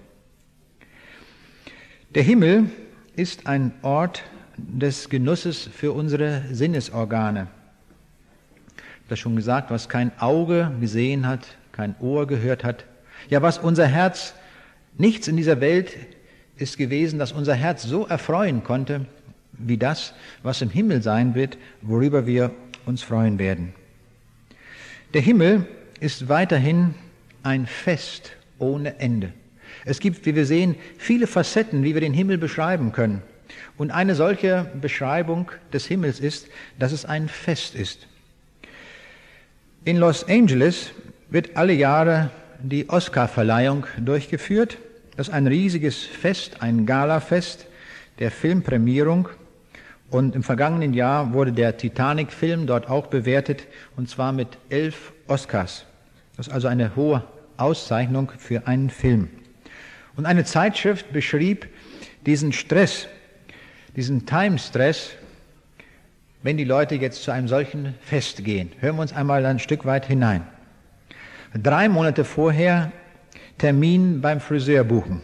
Der Himmel ist ein Ort des Genusses für unsere Sinnesorgane. Ich habe das schon gesagt, was kein Auge gesehen hat, kein Ohr gehört hat. Ja, was unser Herz, nichts in dieser Welt ist gewesen, das unser Herz so erfreuen konnte, wie das, was im Himmel sein wird, worüber wir uns freuen werden. Der Himmel ist weiterhin ein Fest ohne Ende. Es gibt, wie wir sehen, viele Facetten, wie wir den Himmel beschreiben können. Und eine solche Beschreibung des Himmels ist, dass es ein Fest ist. In Los Angeles wird alle Jahre die Oscar-Verleihung durchgeführt. Das ist ein riesiges Fest, ein Galafest der Filmprämierung. Und im vergangenen Jahr wurde der Titanic-Film dort auch bewertet, und zwar mit 11 Oscars. Das ist also eine hohe Auszeichnung für einen Film. Und eine Zeitschrift beschrieb diesen Stress, diesen Time-Stress, wenn die Leute jetzt zu einem solchen Fest gehen. Hören wir uns einmal ein Stück weit hinein. 3 Monate vorher Termin beim Friseur buchen.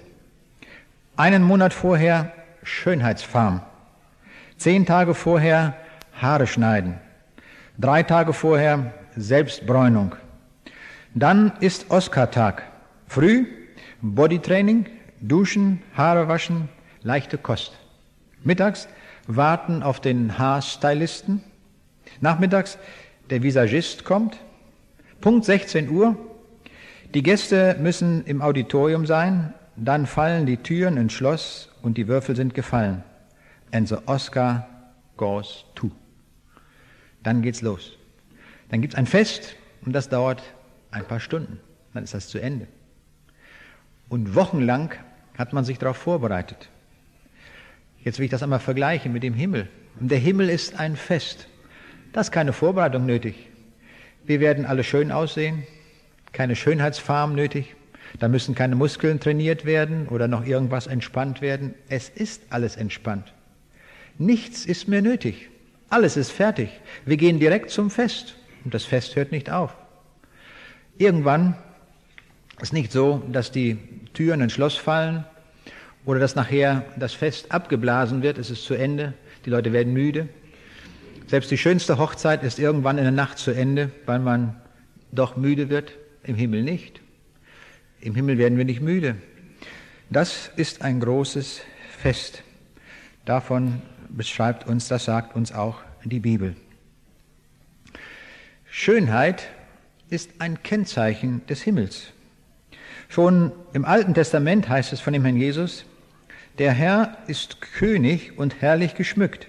1 Monat vorher Schönheitsfarm. 10 Tage vorher Haare schneiden. 3 Tage vorher Selbstbräunung. Dann ist Oscar-Tag. Früh Bodytraining, Duschen, Haare waschen, leichte Kost. Mittags warten auf den Haarstylisten. Nachmittags der Visagist kommt. Punkt 16 Uhr. Die Gäste müssen im Auditorium sein. Dann fallen die Türen ins Schloss und die Würfel sind gefallen. And the Oscar goes to. Dann geht's los. Dann gibt's ein Fest und das dauert ein paar Stunden. Dann ist das zu Ende. Und wochenlang hat man sich darauf vorbereitet. Jetzt will ich das einmal vergleichen mit dem Himmel. Und der Himmel ist ein Fest. Da ist keine Vorbereitung nötig. Wir werden alle schön aussehen, keine Schönheitsfarm nötig. Da müssen keine Muskeln trainiert werden oder noch irgendwas entspannt werden. Es ist alles entspannt. Nichts ist mehr nötig. Alles ist fertig. Wir gehen direkt zum Fest. Und das Fest hört nicht auf. Irgendwann ist nicht so, dass die Türen ins Schloss fallen oder dass nachher das Fest abgeblasen wird. Es ist zu Ende. Die Leute werden müde. Selbst die schönste Hochzeit ist irgendwann in der Nacht zu Ende, weil man doch müde wird. Im Himmel nicht. Im Himmel werden wir nicht müde. Das ist ein großes Fest. Davon beschreibt uns, das sagt uns auch die Bibel. Schönheit ist ein Kennzeichen des Himmels. Schon im Alten Testament heißt es von dem Herrn Jesus, der Herr ist König und herrlich geschmückt.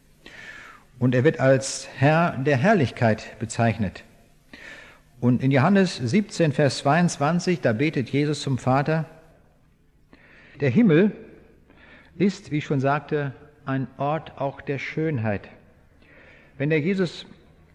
Und er wird als Herr der Herrlichkeit bezeichnet. Und in Johannes 17, Vers 22, da betet Jesus zum Vater, der Himmel ist, wie ich schon sagte, ein Ort auch der Schönheit. Wenn der Jesus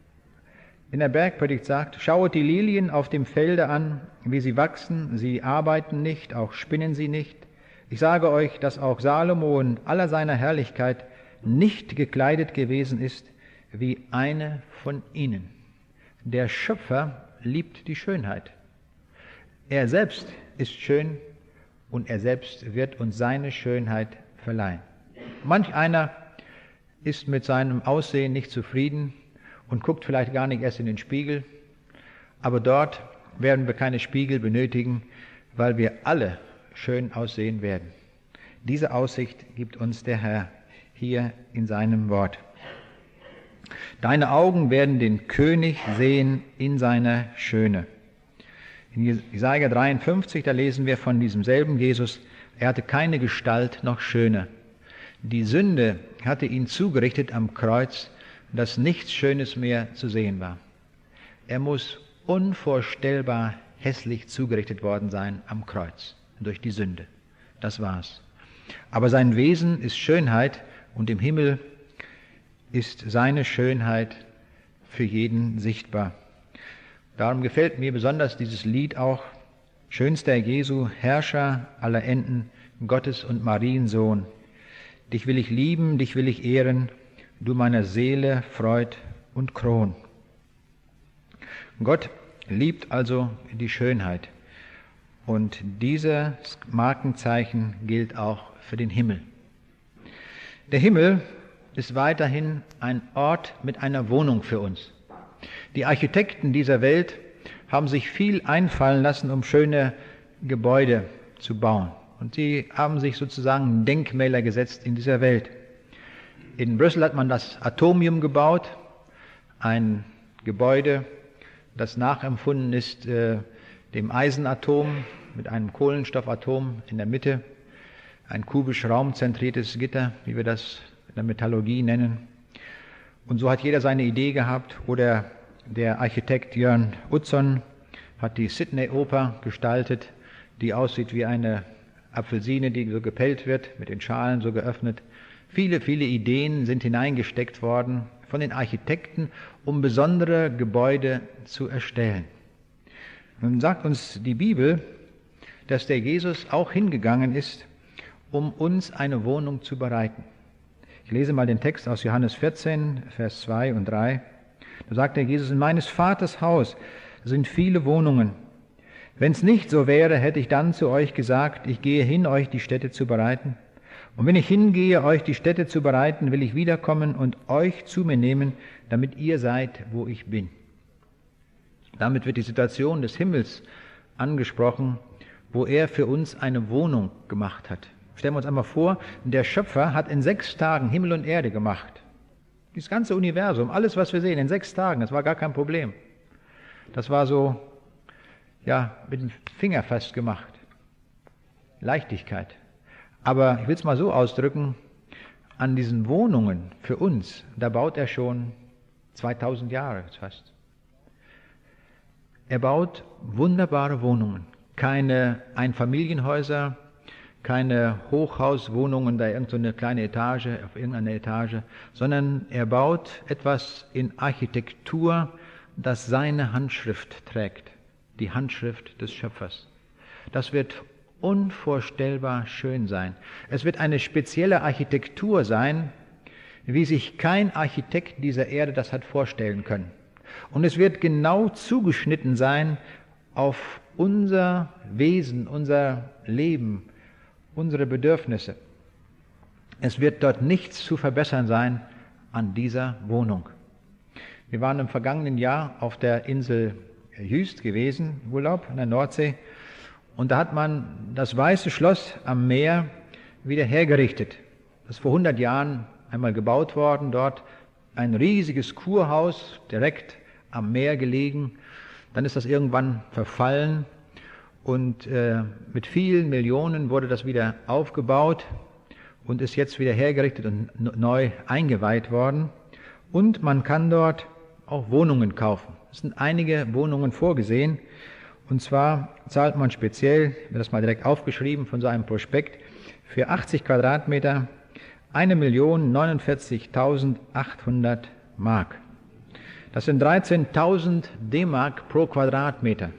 in der Bergpredigt sagt, schauet die Lilien auf dem Felde an, wie sie wachsen, sie arbeiten nicht, auch spinnen sie nicht. Ich sage euch, dass auch Salomo in aller seiner Herrlichkeit nicht gekleidet gewesen ist wie eine von ihnen. Der Schöpfer liebt die Schönheit. Er selbst ist schön und er selbst wird uns seine Schönheit verleihen. Manch einer ist mit seinem Aussehen nicht zufrieden und guckt vielleicht gar nicht erst in den Spiegel, aber dort werden wir keine Spiegel benötigen, weil wir alle schön aussehen werden. Diese Aussicht gibt uns der Herr hier in seinem Wort. Deine Augen werden den König sehen in seiner Schöne. In Jesaja 53, da lesen wir von diesem selben Jesus, er hatte keine Gestalt noch Schöne. Die Sünde hatte ihn zugerichtet am Kreuz, dass nichts Schönes mehr zu sehen war. Er muss unvorstellbar hässlich zugerichtet worden sein am Kreuz durch die Sünde. Das war's. Aber sein Wesen ist Schönheit und im Himmel ist seine Schönheit für jeden sichtbar. Darum gefällt mir besonders dieses Lied auch, Schönster Jesu, Herrscher aller Enden, Gottes und Mariensohn. Dich will ich lieben, dich will ich ehren, du meiner Seele Freud und Kron. Gott liebt also die Schönheit und dieses Markenzeichen gilt auch für den Himmel. Der Himmel ist weiterhin ein Ort mit einer Wohnung für uns. Die Architekten dieser Welt haben sich viel einfallen lassen, um schöne Gebäude zu bauen. Und sie haben sich sozusagen Denkmäler gesetzt in dieser Welt. In Brüssel hat man das Atomium gebaut, ein Gebäude, das nachempfunden ist dem Eisenatom mit einem Kohlenstoffatom in der Mitte, ein kubisch raumzentriertes Gitter, wie wir das in der Metallurgie nennen. Und so hat jeder seine Idee gehabt. Oder der Architekt Jörn Utzon hat die Sydney-Oper gestaltet, die aussieht wie eine Apfelsine, die so gepellt wird, mit den Schalen so geöffnet. Viele, viele Ideen sind hineingesteckt worden von den Architekten, um besondere Gebäude zu erstellen. Nun sagt uns die Bibel, dass der Jesus auch hingegangen ist, um uns eine Wohnung zu bereiten. Ich lese mal den Text aus Johannes 14, Vers 2 und 3. Da sagt der Jesus, in meines Vaters Haus sind viele Wohnungen. Wenn es nicht so wäre, hätte ich dann zu euch gesagt, ich gehe hin, euch die Stätte zu bereiten. Und wenn ich hingehe, euch die Stätte zu bereiten, will ich wiederkommen und euch zu mir nehmen, damit ihr seid, wo ich bin. Damit wird die Situation des Himmels angesprochen, wo er für uns eine Wohnung gemacht hat. Stellen wir uns einmal vor, der Schöpfer hat in 6 Tagen Himmel und Erde gemacht. Dieses ganze Universum, alles was wir sehen, in 6 Tagen, das war gar kein Problem. Das war so, ja, mit dem Finger fast gemacht. Leichtigkeit. Aber ich will es mal so ausdrücken, an diesen Wohnungen für uns, da baut er schon 2000 Jahre fast. Er baut wunderbare Wohnungen. Keine Einfamilienhäuser, keine Hochhauswohnungen, da irgendeine kleine Etage, auf irgendeiner Etage, sondern er baut etwas in Architektur, das seine Handschrift trägt, die Handschrift des Schöpfers. Das wird unvorstellbar schön sein. Es wird eine spezielle Architektur sein, wie sich kein Architekt dieser Erde das hat vorstellen können. Und es wird genau zugeschnitten sein auf unser Wesen, unser Leben, unsere Bedürfnisse. Es wird dort nichts zu verbessern sein an dieser Wohnung. Wir waren im vergangenen Jahr auf der Insel Jüst gewesen, Urlaub an der Nordsee, und da hat man das Weiße Schloss am Meer wieder hergerichtet. Das ist vor 100 Jahren einmal gebaut worden, dort ein riesiges Kurhaus direkt am Meer gelegen. Dann ist das irgendwann verfallen und mit vielen Millionen wurde das wieder aufgebaut und ist jetzt wieder hergerichtet und neu eingeweiht worden. Und man kann dort auch Wohnungen kaufen. Es sind einige Wohnungen vorgesehen. Und zwar zahlt man speziell, ich habe das mal direkt aufgeschrieben von so einem Prospekt, für 80 Quadratmeter 1.049.800 Mark. Das sind 13.000 D-Mark pro Quadratmeter.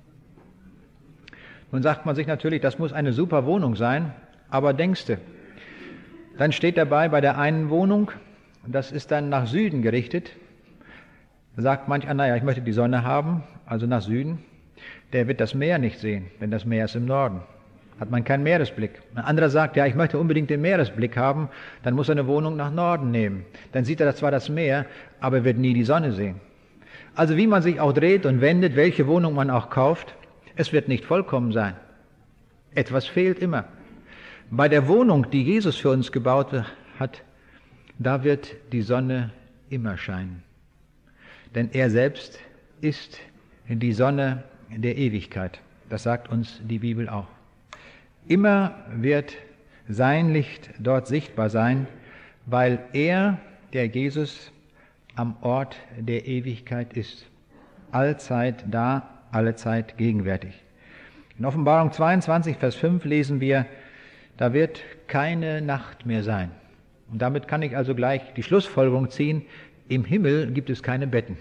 Nun sagt man sich natürlich, das muss eine super Wohnung sein, aber denkste, dann steht dabei bei der einen Wohnung, das ist dann nach Süden gerichtet, da sagt manch einer, naja, ich möchte die Sonne haben, also nach Süden, der wird das Meer nicht sehen, denn das Meer ist im Norden. Hat man keinen Meeresblick. Ein anderer sagt, ja, ich möchte unbedingt den Meeresblick haben, dann muss er eine Wohnung nach Norden nehmen. Dann sieht er zwar das Meer, aber er wird nie die Sonne sehen. Also wie man sich auch dreht und wendet, welche Wohnung man auch kauft, es wird nicht vollkommen sein. Etwas fehlt immer. Bei der Wohnung, die Jesus für uns gebaut hat, da wird die Sonne immer scheinen. Denn er selbst ist die Sonne der Ewigkeit. Das sagt uns die Bibel auch. Immer wird sein Licht dort sichtbar sein, weil er, der Jesus, am Ort der Ewigkeit ist. Allzeit da, allezeit gegenwärtig. In Offenbarung 22, Vers 5 lesen wir, da wird keine Nacht mehr sein. Und damit kann ich also gleich die Schlussfolgerung ziehen, im Himmel gibt es keine Betten.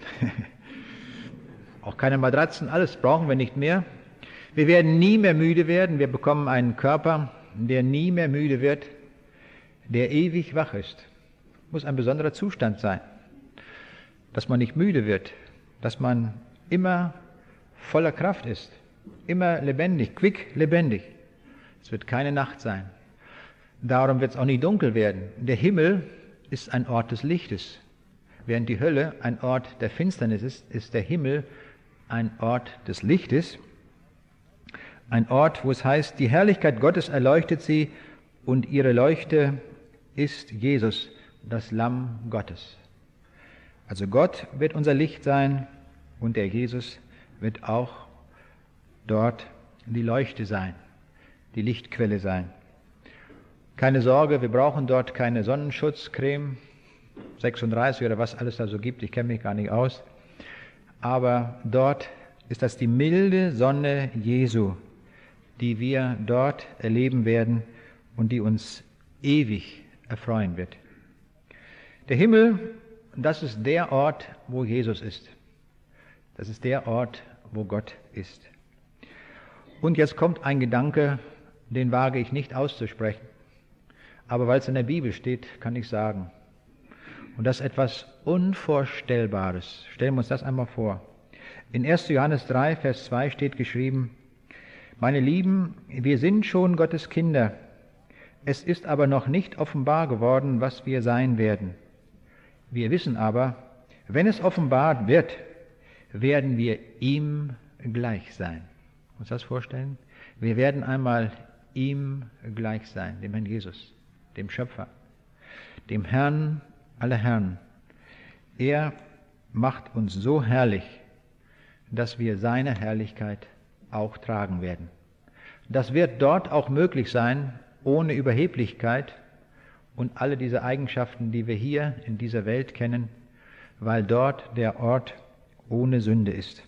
Auch keine Matratzen, alles brauchen wir nicht mehr. Wir werden nie mehr müde werden, wir bekommen einen Körper, der nie mehr müde wird, der ewig wach ist. Muss ein besonderer Zustand sein, dass man nicht müde wird, dass man immer voller Kraft ist, immer lebendig, quick lebendig. Es wird keine Nacht sein. Darum wird es auch nicht dunkel werden. Der Himmel ist ein Ort des Lichtes. Während die Hölle ein Ort der Finsternis ist, ist der Himmel ein Ort des Lichtes. Ein Ort, wo es heißt, die Herrlichkeit Gottes erleuchtet sie und ihre Leuchte ist Jesus, das Lamm Gottes. Also Gott wird unser Licht sein und der Jesus wird auch dort die Leuchte sein, die Lichtquelle sein. Keine Sorge, wir brauchen dort keine Sonnenschutzcreme, 36 oder was alles da so gibt, ich kenne mich gar nicht aus. Aber dort ist das die milde Sonne Jesu, die wir dort erleben werden und die uns ewig erfreuen wird. Der Himmel, das ist der Ort, wo Jesus ist. Das ist der Ort, wo Gott ist. Und jetzt kommt ein Gedanke, den wage ich nicht auszusprechen. Aber weil es in der Bibel steht, kann ich sagen. Und das ist etwas Unvorstellbares. Stellen wir uns das einmal vor. In 1. Johannes 3, Vers 2 steht geschrieben, meine Lieben, wir sind schon Gottes Kinder. Es ist aber noch nicht offenbar geworden, was wir sein werden. Wir wissen aber, wenn es offenbart wird, werden wir ihm gleich sein. Uns das vorstellen? Wir werden einmal ihm gleich sein, dem Herrn Jesus, dem Schöpfer, dem Herrn aller Herren. Er macht uns so herrlich, dass wir seine Herrlichkeit auch tragen werden. Das wird dort auch möglich sein, ohne Überheblichkeit und alle diese Eigenschaften, die wir hier in dieser Welt kennen, weil dort der Ort ohne Sünde ist.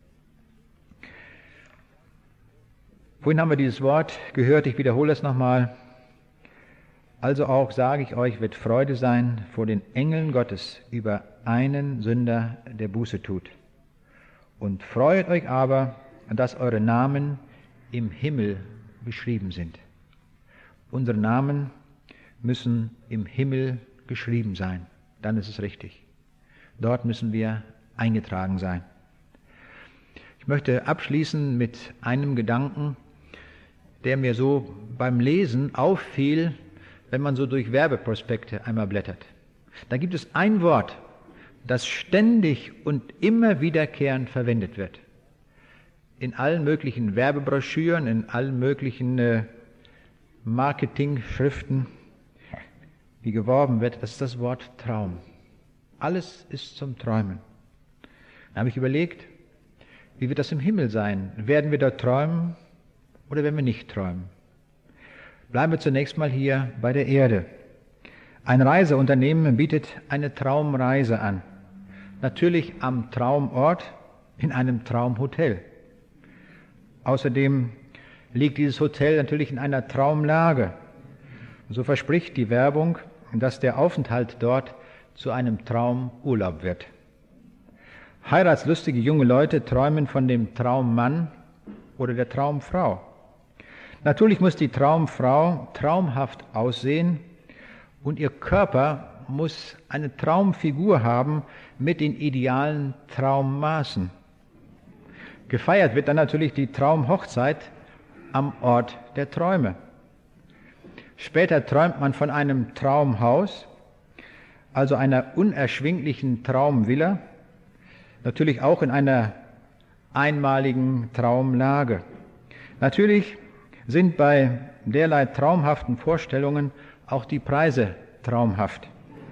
Vorhin haben wir dieses Wort gehört, ich wiederhole es nochmal. Also auch, sage ich euch, wird Freude sein vor den Engeln Gottes über einen Sünder, der Buße tut. Und freut euch aber, dass eure Namen im Himmel geschrieben sind. Unsere Namen müssen im Himmel geschrieben sein. Dann ist es richtig. Dort müssen wir eingetragen sein. Ich möchte abschließen mit einem Gedanken, der mir so beim Lesen auffiel, wenn man so durch Werbeprospekte einmal blättert. Da gibt es ein Wort, das ständig und immer wiederkehrend verwendet wird. In allen möglichen Werbebroschüren, in allen möglichen Marketingschriften, wie geworben wird, das ist das Wort Traum. Alles ist zum Träumen. Da habe ich überlegt, wie wird das im Himmel sein? Werden wir dort träumen oder werden wir nicht träumen? Bleiben wir zunächst mal hier bei der Erde. Ein Reiseunternehmen bietet eine Traumreise an. Natürlich am Traumort, in einem Traumhotel. Außerdem liegt dieses Hotel natürlich in einer Traumlage. So verspricht die Werbung, dass der Aufenthalt dort zu einem Traumurlaub wird. Heiratslustige junge Leute träumen von dem Traummann oder der Traumfrau. Natürlich muss die Traumfrau traumhaft aussehen und ihr Körper muss eine Traumfigur haben mit den idealen Traummaßen. Gefeiert wird dann natürlich die Traumhochzeit am Ort der Träume. Später träumt man von einem Traumhaus, also einer unerschwinglichen Traumvilla, natürlich auch in einer einmaligen Traumlage. Natürlich sind bei derlei traumhaften Vorstellungen auch die Preise traumhaft.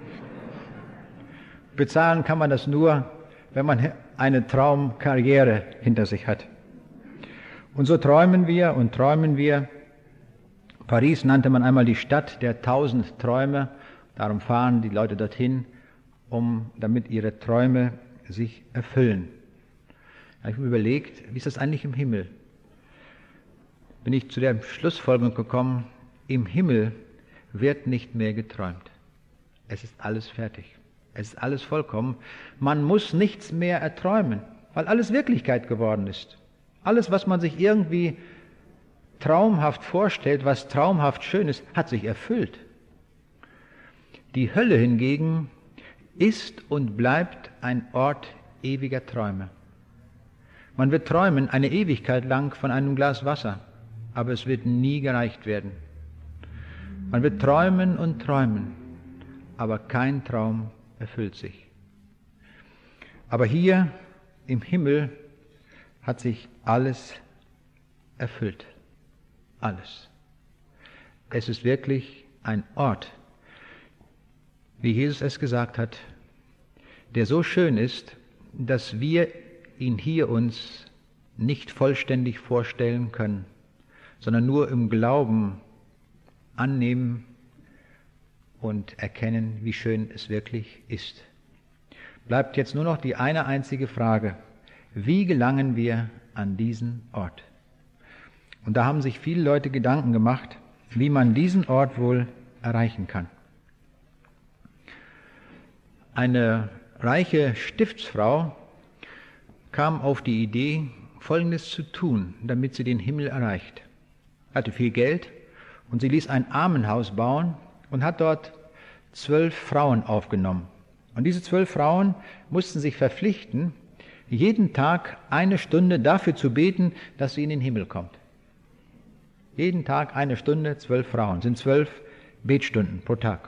Bezahlen kann man das nur, wenn man eine Traumkarriere hinter sich hat. Und so träumen wir und träumen wir. Paris nannte man einmal die Stadt der 1000 Träume. Darum fahren die Leute dorthin, damit ihre Träume sich erfüllen. Da habe ich mir überlegt, wie ist das eigentlich im Himmel? Bin ich zu der Schlussfolgerung gekommen, im Himmel wird nicht mehr geträumt. Es ist alles fertig. Es ist alles vollkommen. Man muss nichts mehr erträumen, weil alles Wirklichkeit geworden ist. Alles, was man sich irgendwie traumhaft vorstellt, was traumhaft schön ist, hat sich erfüllt. Die Hölle hingegen ist und bleibt ein Ort ewiger Träume. Man wird träumen eine Ewigkeit lang von einem Glas Wasser, aber es wird nie gereicht werden. Man wird träumen und träumen, aber kein Traum erfüllt sich. Aber hier im Himmel hat sich alles erfüllt. Alles. Es ist wirklich ein Ort, wie Jesus es gesagt hat, der so schön ist, dass wir ihn hier uns nicht vollständig vorstellen können, sondern nur im Glauben annehmen und erkennen, wie schön es wirklich ist. Bleibt jetzt nur noch die eine einzige Frage: Wie gelangen wir an diesen Ort? Und da haben sich viele Leute Gedanken gemacht, wie man diesen Ort wohl erreichen kann. Eine reiche Stiftsfrau kam auf die Idee, Folgendes zu tun, damit sie den Himmel erreicht. Sie hatte viel Geld und sie ließ ein Armenhaus bauen und hat dort 12 Frauen aufgenommen. Und diese 12 Frauen mussten sich verpflichten, jeden Tag 1 Stunde dafür zu beten, dass sie in den Himmel kommt. Jeden Tag 1 Stunde, 12 Frauen, sind 12 Betstunden pro Tag.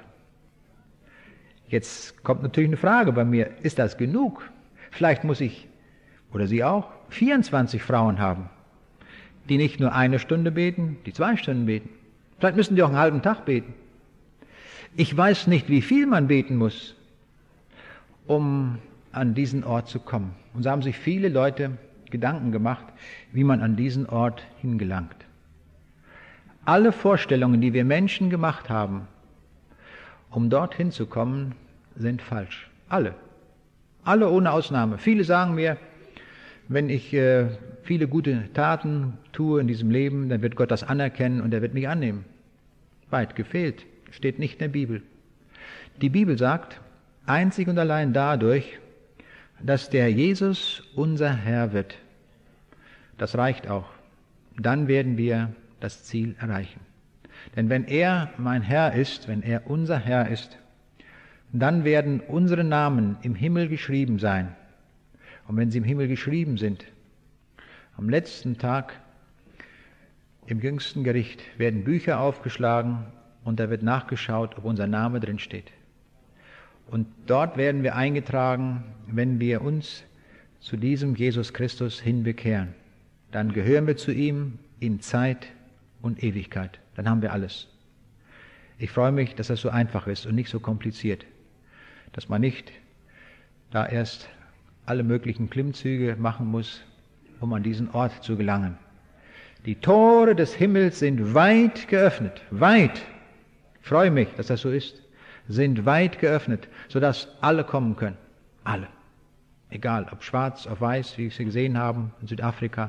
Jetzt kommt natürlich eine Frage bei mir, ist das genug? Vielleicht muss ich, oder Sie auch, 24 Frauen haben, die nicht nur 1 Stunde beten, die 2 Stunden beten. Vielleicht müssen die auch einen halben Tag beten. Ich weiß nicht, wie viel man beten muss, um an diesen Ort zu kommen. Und so haben sich viele Leute Gedanken gemacht, wie man an diesen Ort hingelangt. Alle Vorstellungen, die wir Menschen gemacht haben, um dorthin zu kommen, sind falsch. Alle. Alle ohne Ausnahme. Viele sagen mir, wenn ich viele gute Taten tue in diesem Leben, dann wird Gott das anerkennen und er wird mich annehmen. Weit gefehlt. Steht nicht in der Bibel. Die Bibel sagt, einzig und allein dadurch, dass der Jesus unser Herr wird. Das reicht auch. Dann werden wir das Ziel erreichen. Denn wenn er mein Herr ist, wenn er unser Herr ist, dann werden unsere Namen im Himmel geschrieben sein. Und wenn sie im Himmel geschrieben sind, am letzten Tag, im jüngsten Gericht, werden Bücher aufgeschlagen und da wird nachgeschaut, ob unser Name drin steht. Und dort werden wir eingetragen, wenn wir uns zu diesem Jesus Christus hinbekehren. Dann gehören wir zu ihm in Zeit und Ewigkeit. Dann haben wir alles. Ich freue mich, dass das so einfach ist und nicht so kompliziert. Dass man nicht da erst alle möglichen Klimmzüge machen muss, um an diesen Ort zu gelangen. Die Tore des Himmels sind weit geöffnet. Weit. Ich freue mich, dass das so ist. Sind weit geöffnet, sodass alle kommen können. Alle. Egal, ob schwarz, ob weiß, wie wir sie gesehen haben in Südafrika.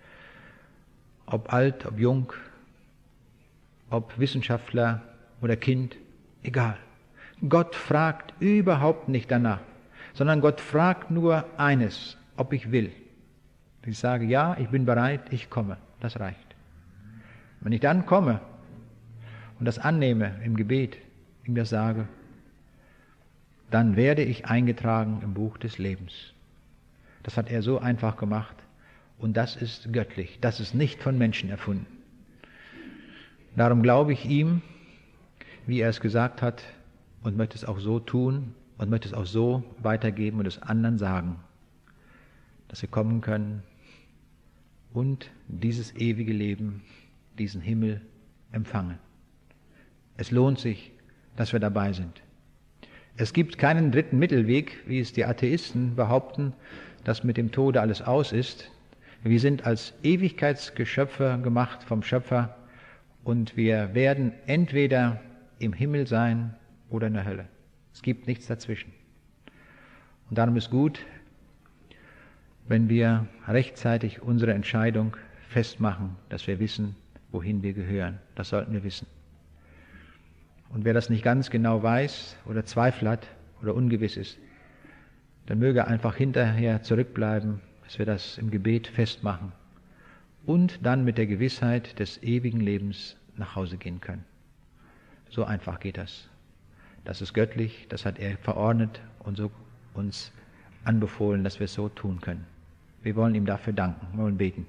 Ob alt, ob jung, ob Wissenschaftler oder Kind. Egal. Gott fragt überhaupt nicht danach, sondern Gott fragt nur eines, ob ich will. Ich sage, ja, ich bin bereit, ich komme. Das reicht. Wenn ich dann komme und das annehme im Gebet, ihm das sage, dann werde ich eingetragen im Buch des Lebens. Das hat er so einfach gemacht und das ist göttlich. Das ist nicht von Menschen erfunden. Darum glaube ich ihm, wie er es gesagt hat, und möchte es auch so tun und möchte es auch so weitergeben und es anderen sagen, dass sie kommen können und dieses ewige Leben, diesen Himmel empfangen. Es lohnt sich, dass wir dabei sind. Es gibt keinen dritten Mittelweg, wie es die Atheisten behaupten, dass mit dem Tode alles aus ist. Wir sind als Ewigkeitsgeschöpfe gemacht vom Schöpfer und wir werden entweder im Himmel sein oder in der Hölle. Es gibt nichts dazwischen. Und darum ist gut, wenn wir rechtzeitig unsere Entscheidung festmachen, dass wir wissen, wohin wir gehören. Das sollten wir wissen. Und wer das nicht ganz genau weiß oder Zweifel hat oder ungewiss ist, dann möge einfach hinterher zurückbleiben, dass wir das im Gebet festmachen und dann mit der Gewissheit des ewigen Lebens nach Hause gehen können. So einfach geht das. Das ist göttlich, das hat er verordnet und so uns anbefohlen, dass wir es so tun können. Wir wollen ihm dafür danken, wir wollen beten.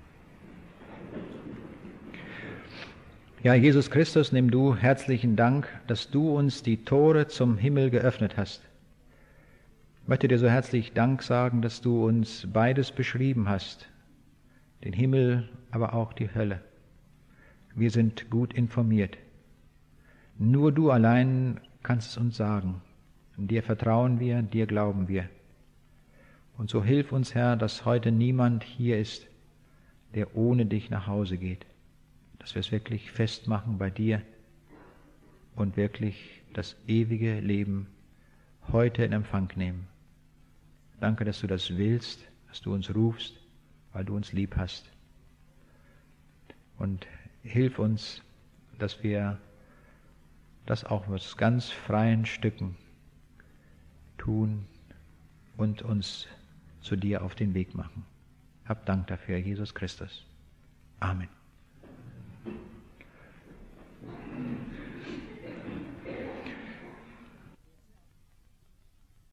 Ja, Jesus Christus, nimm du herzlichen Dank, dass du uns die Tore zum Himmel geöffnet hast. Ich möchte dir so herzlich Dank sagen, dass du uns beides beschrieben hast, den Himmel, aber auch die Hölle. Wir sind gut informiert. Nur du allein kannst es uns sagen. Dir vertrauen wir, dir glauben wir. Und so hilf uns, Herr, dass heute niemand hier ist, der ohne dich nach Hause geht. Dass wir es wirklich festmachen bei dir und wirklich das ewige Leben heute in Empfang nehmen. Danke, dass du das willst, dass du uns rufst, weil du uns lieb hast. Und hilf uns, dass wir das auch aus ganz freien Stücken tun und uns zu dir auf den Weg machen. Hab Dank dafür, Jesus Christus. Amen.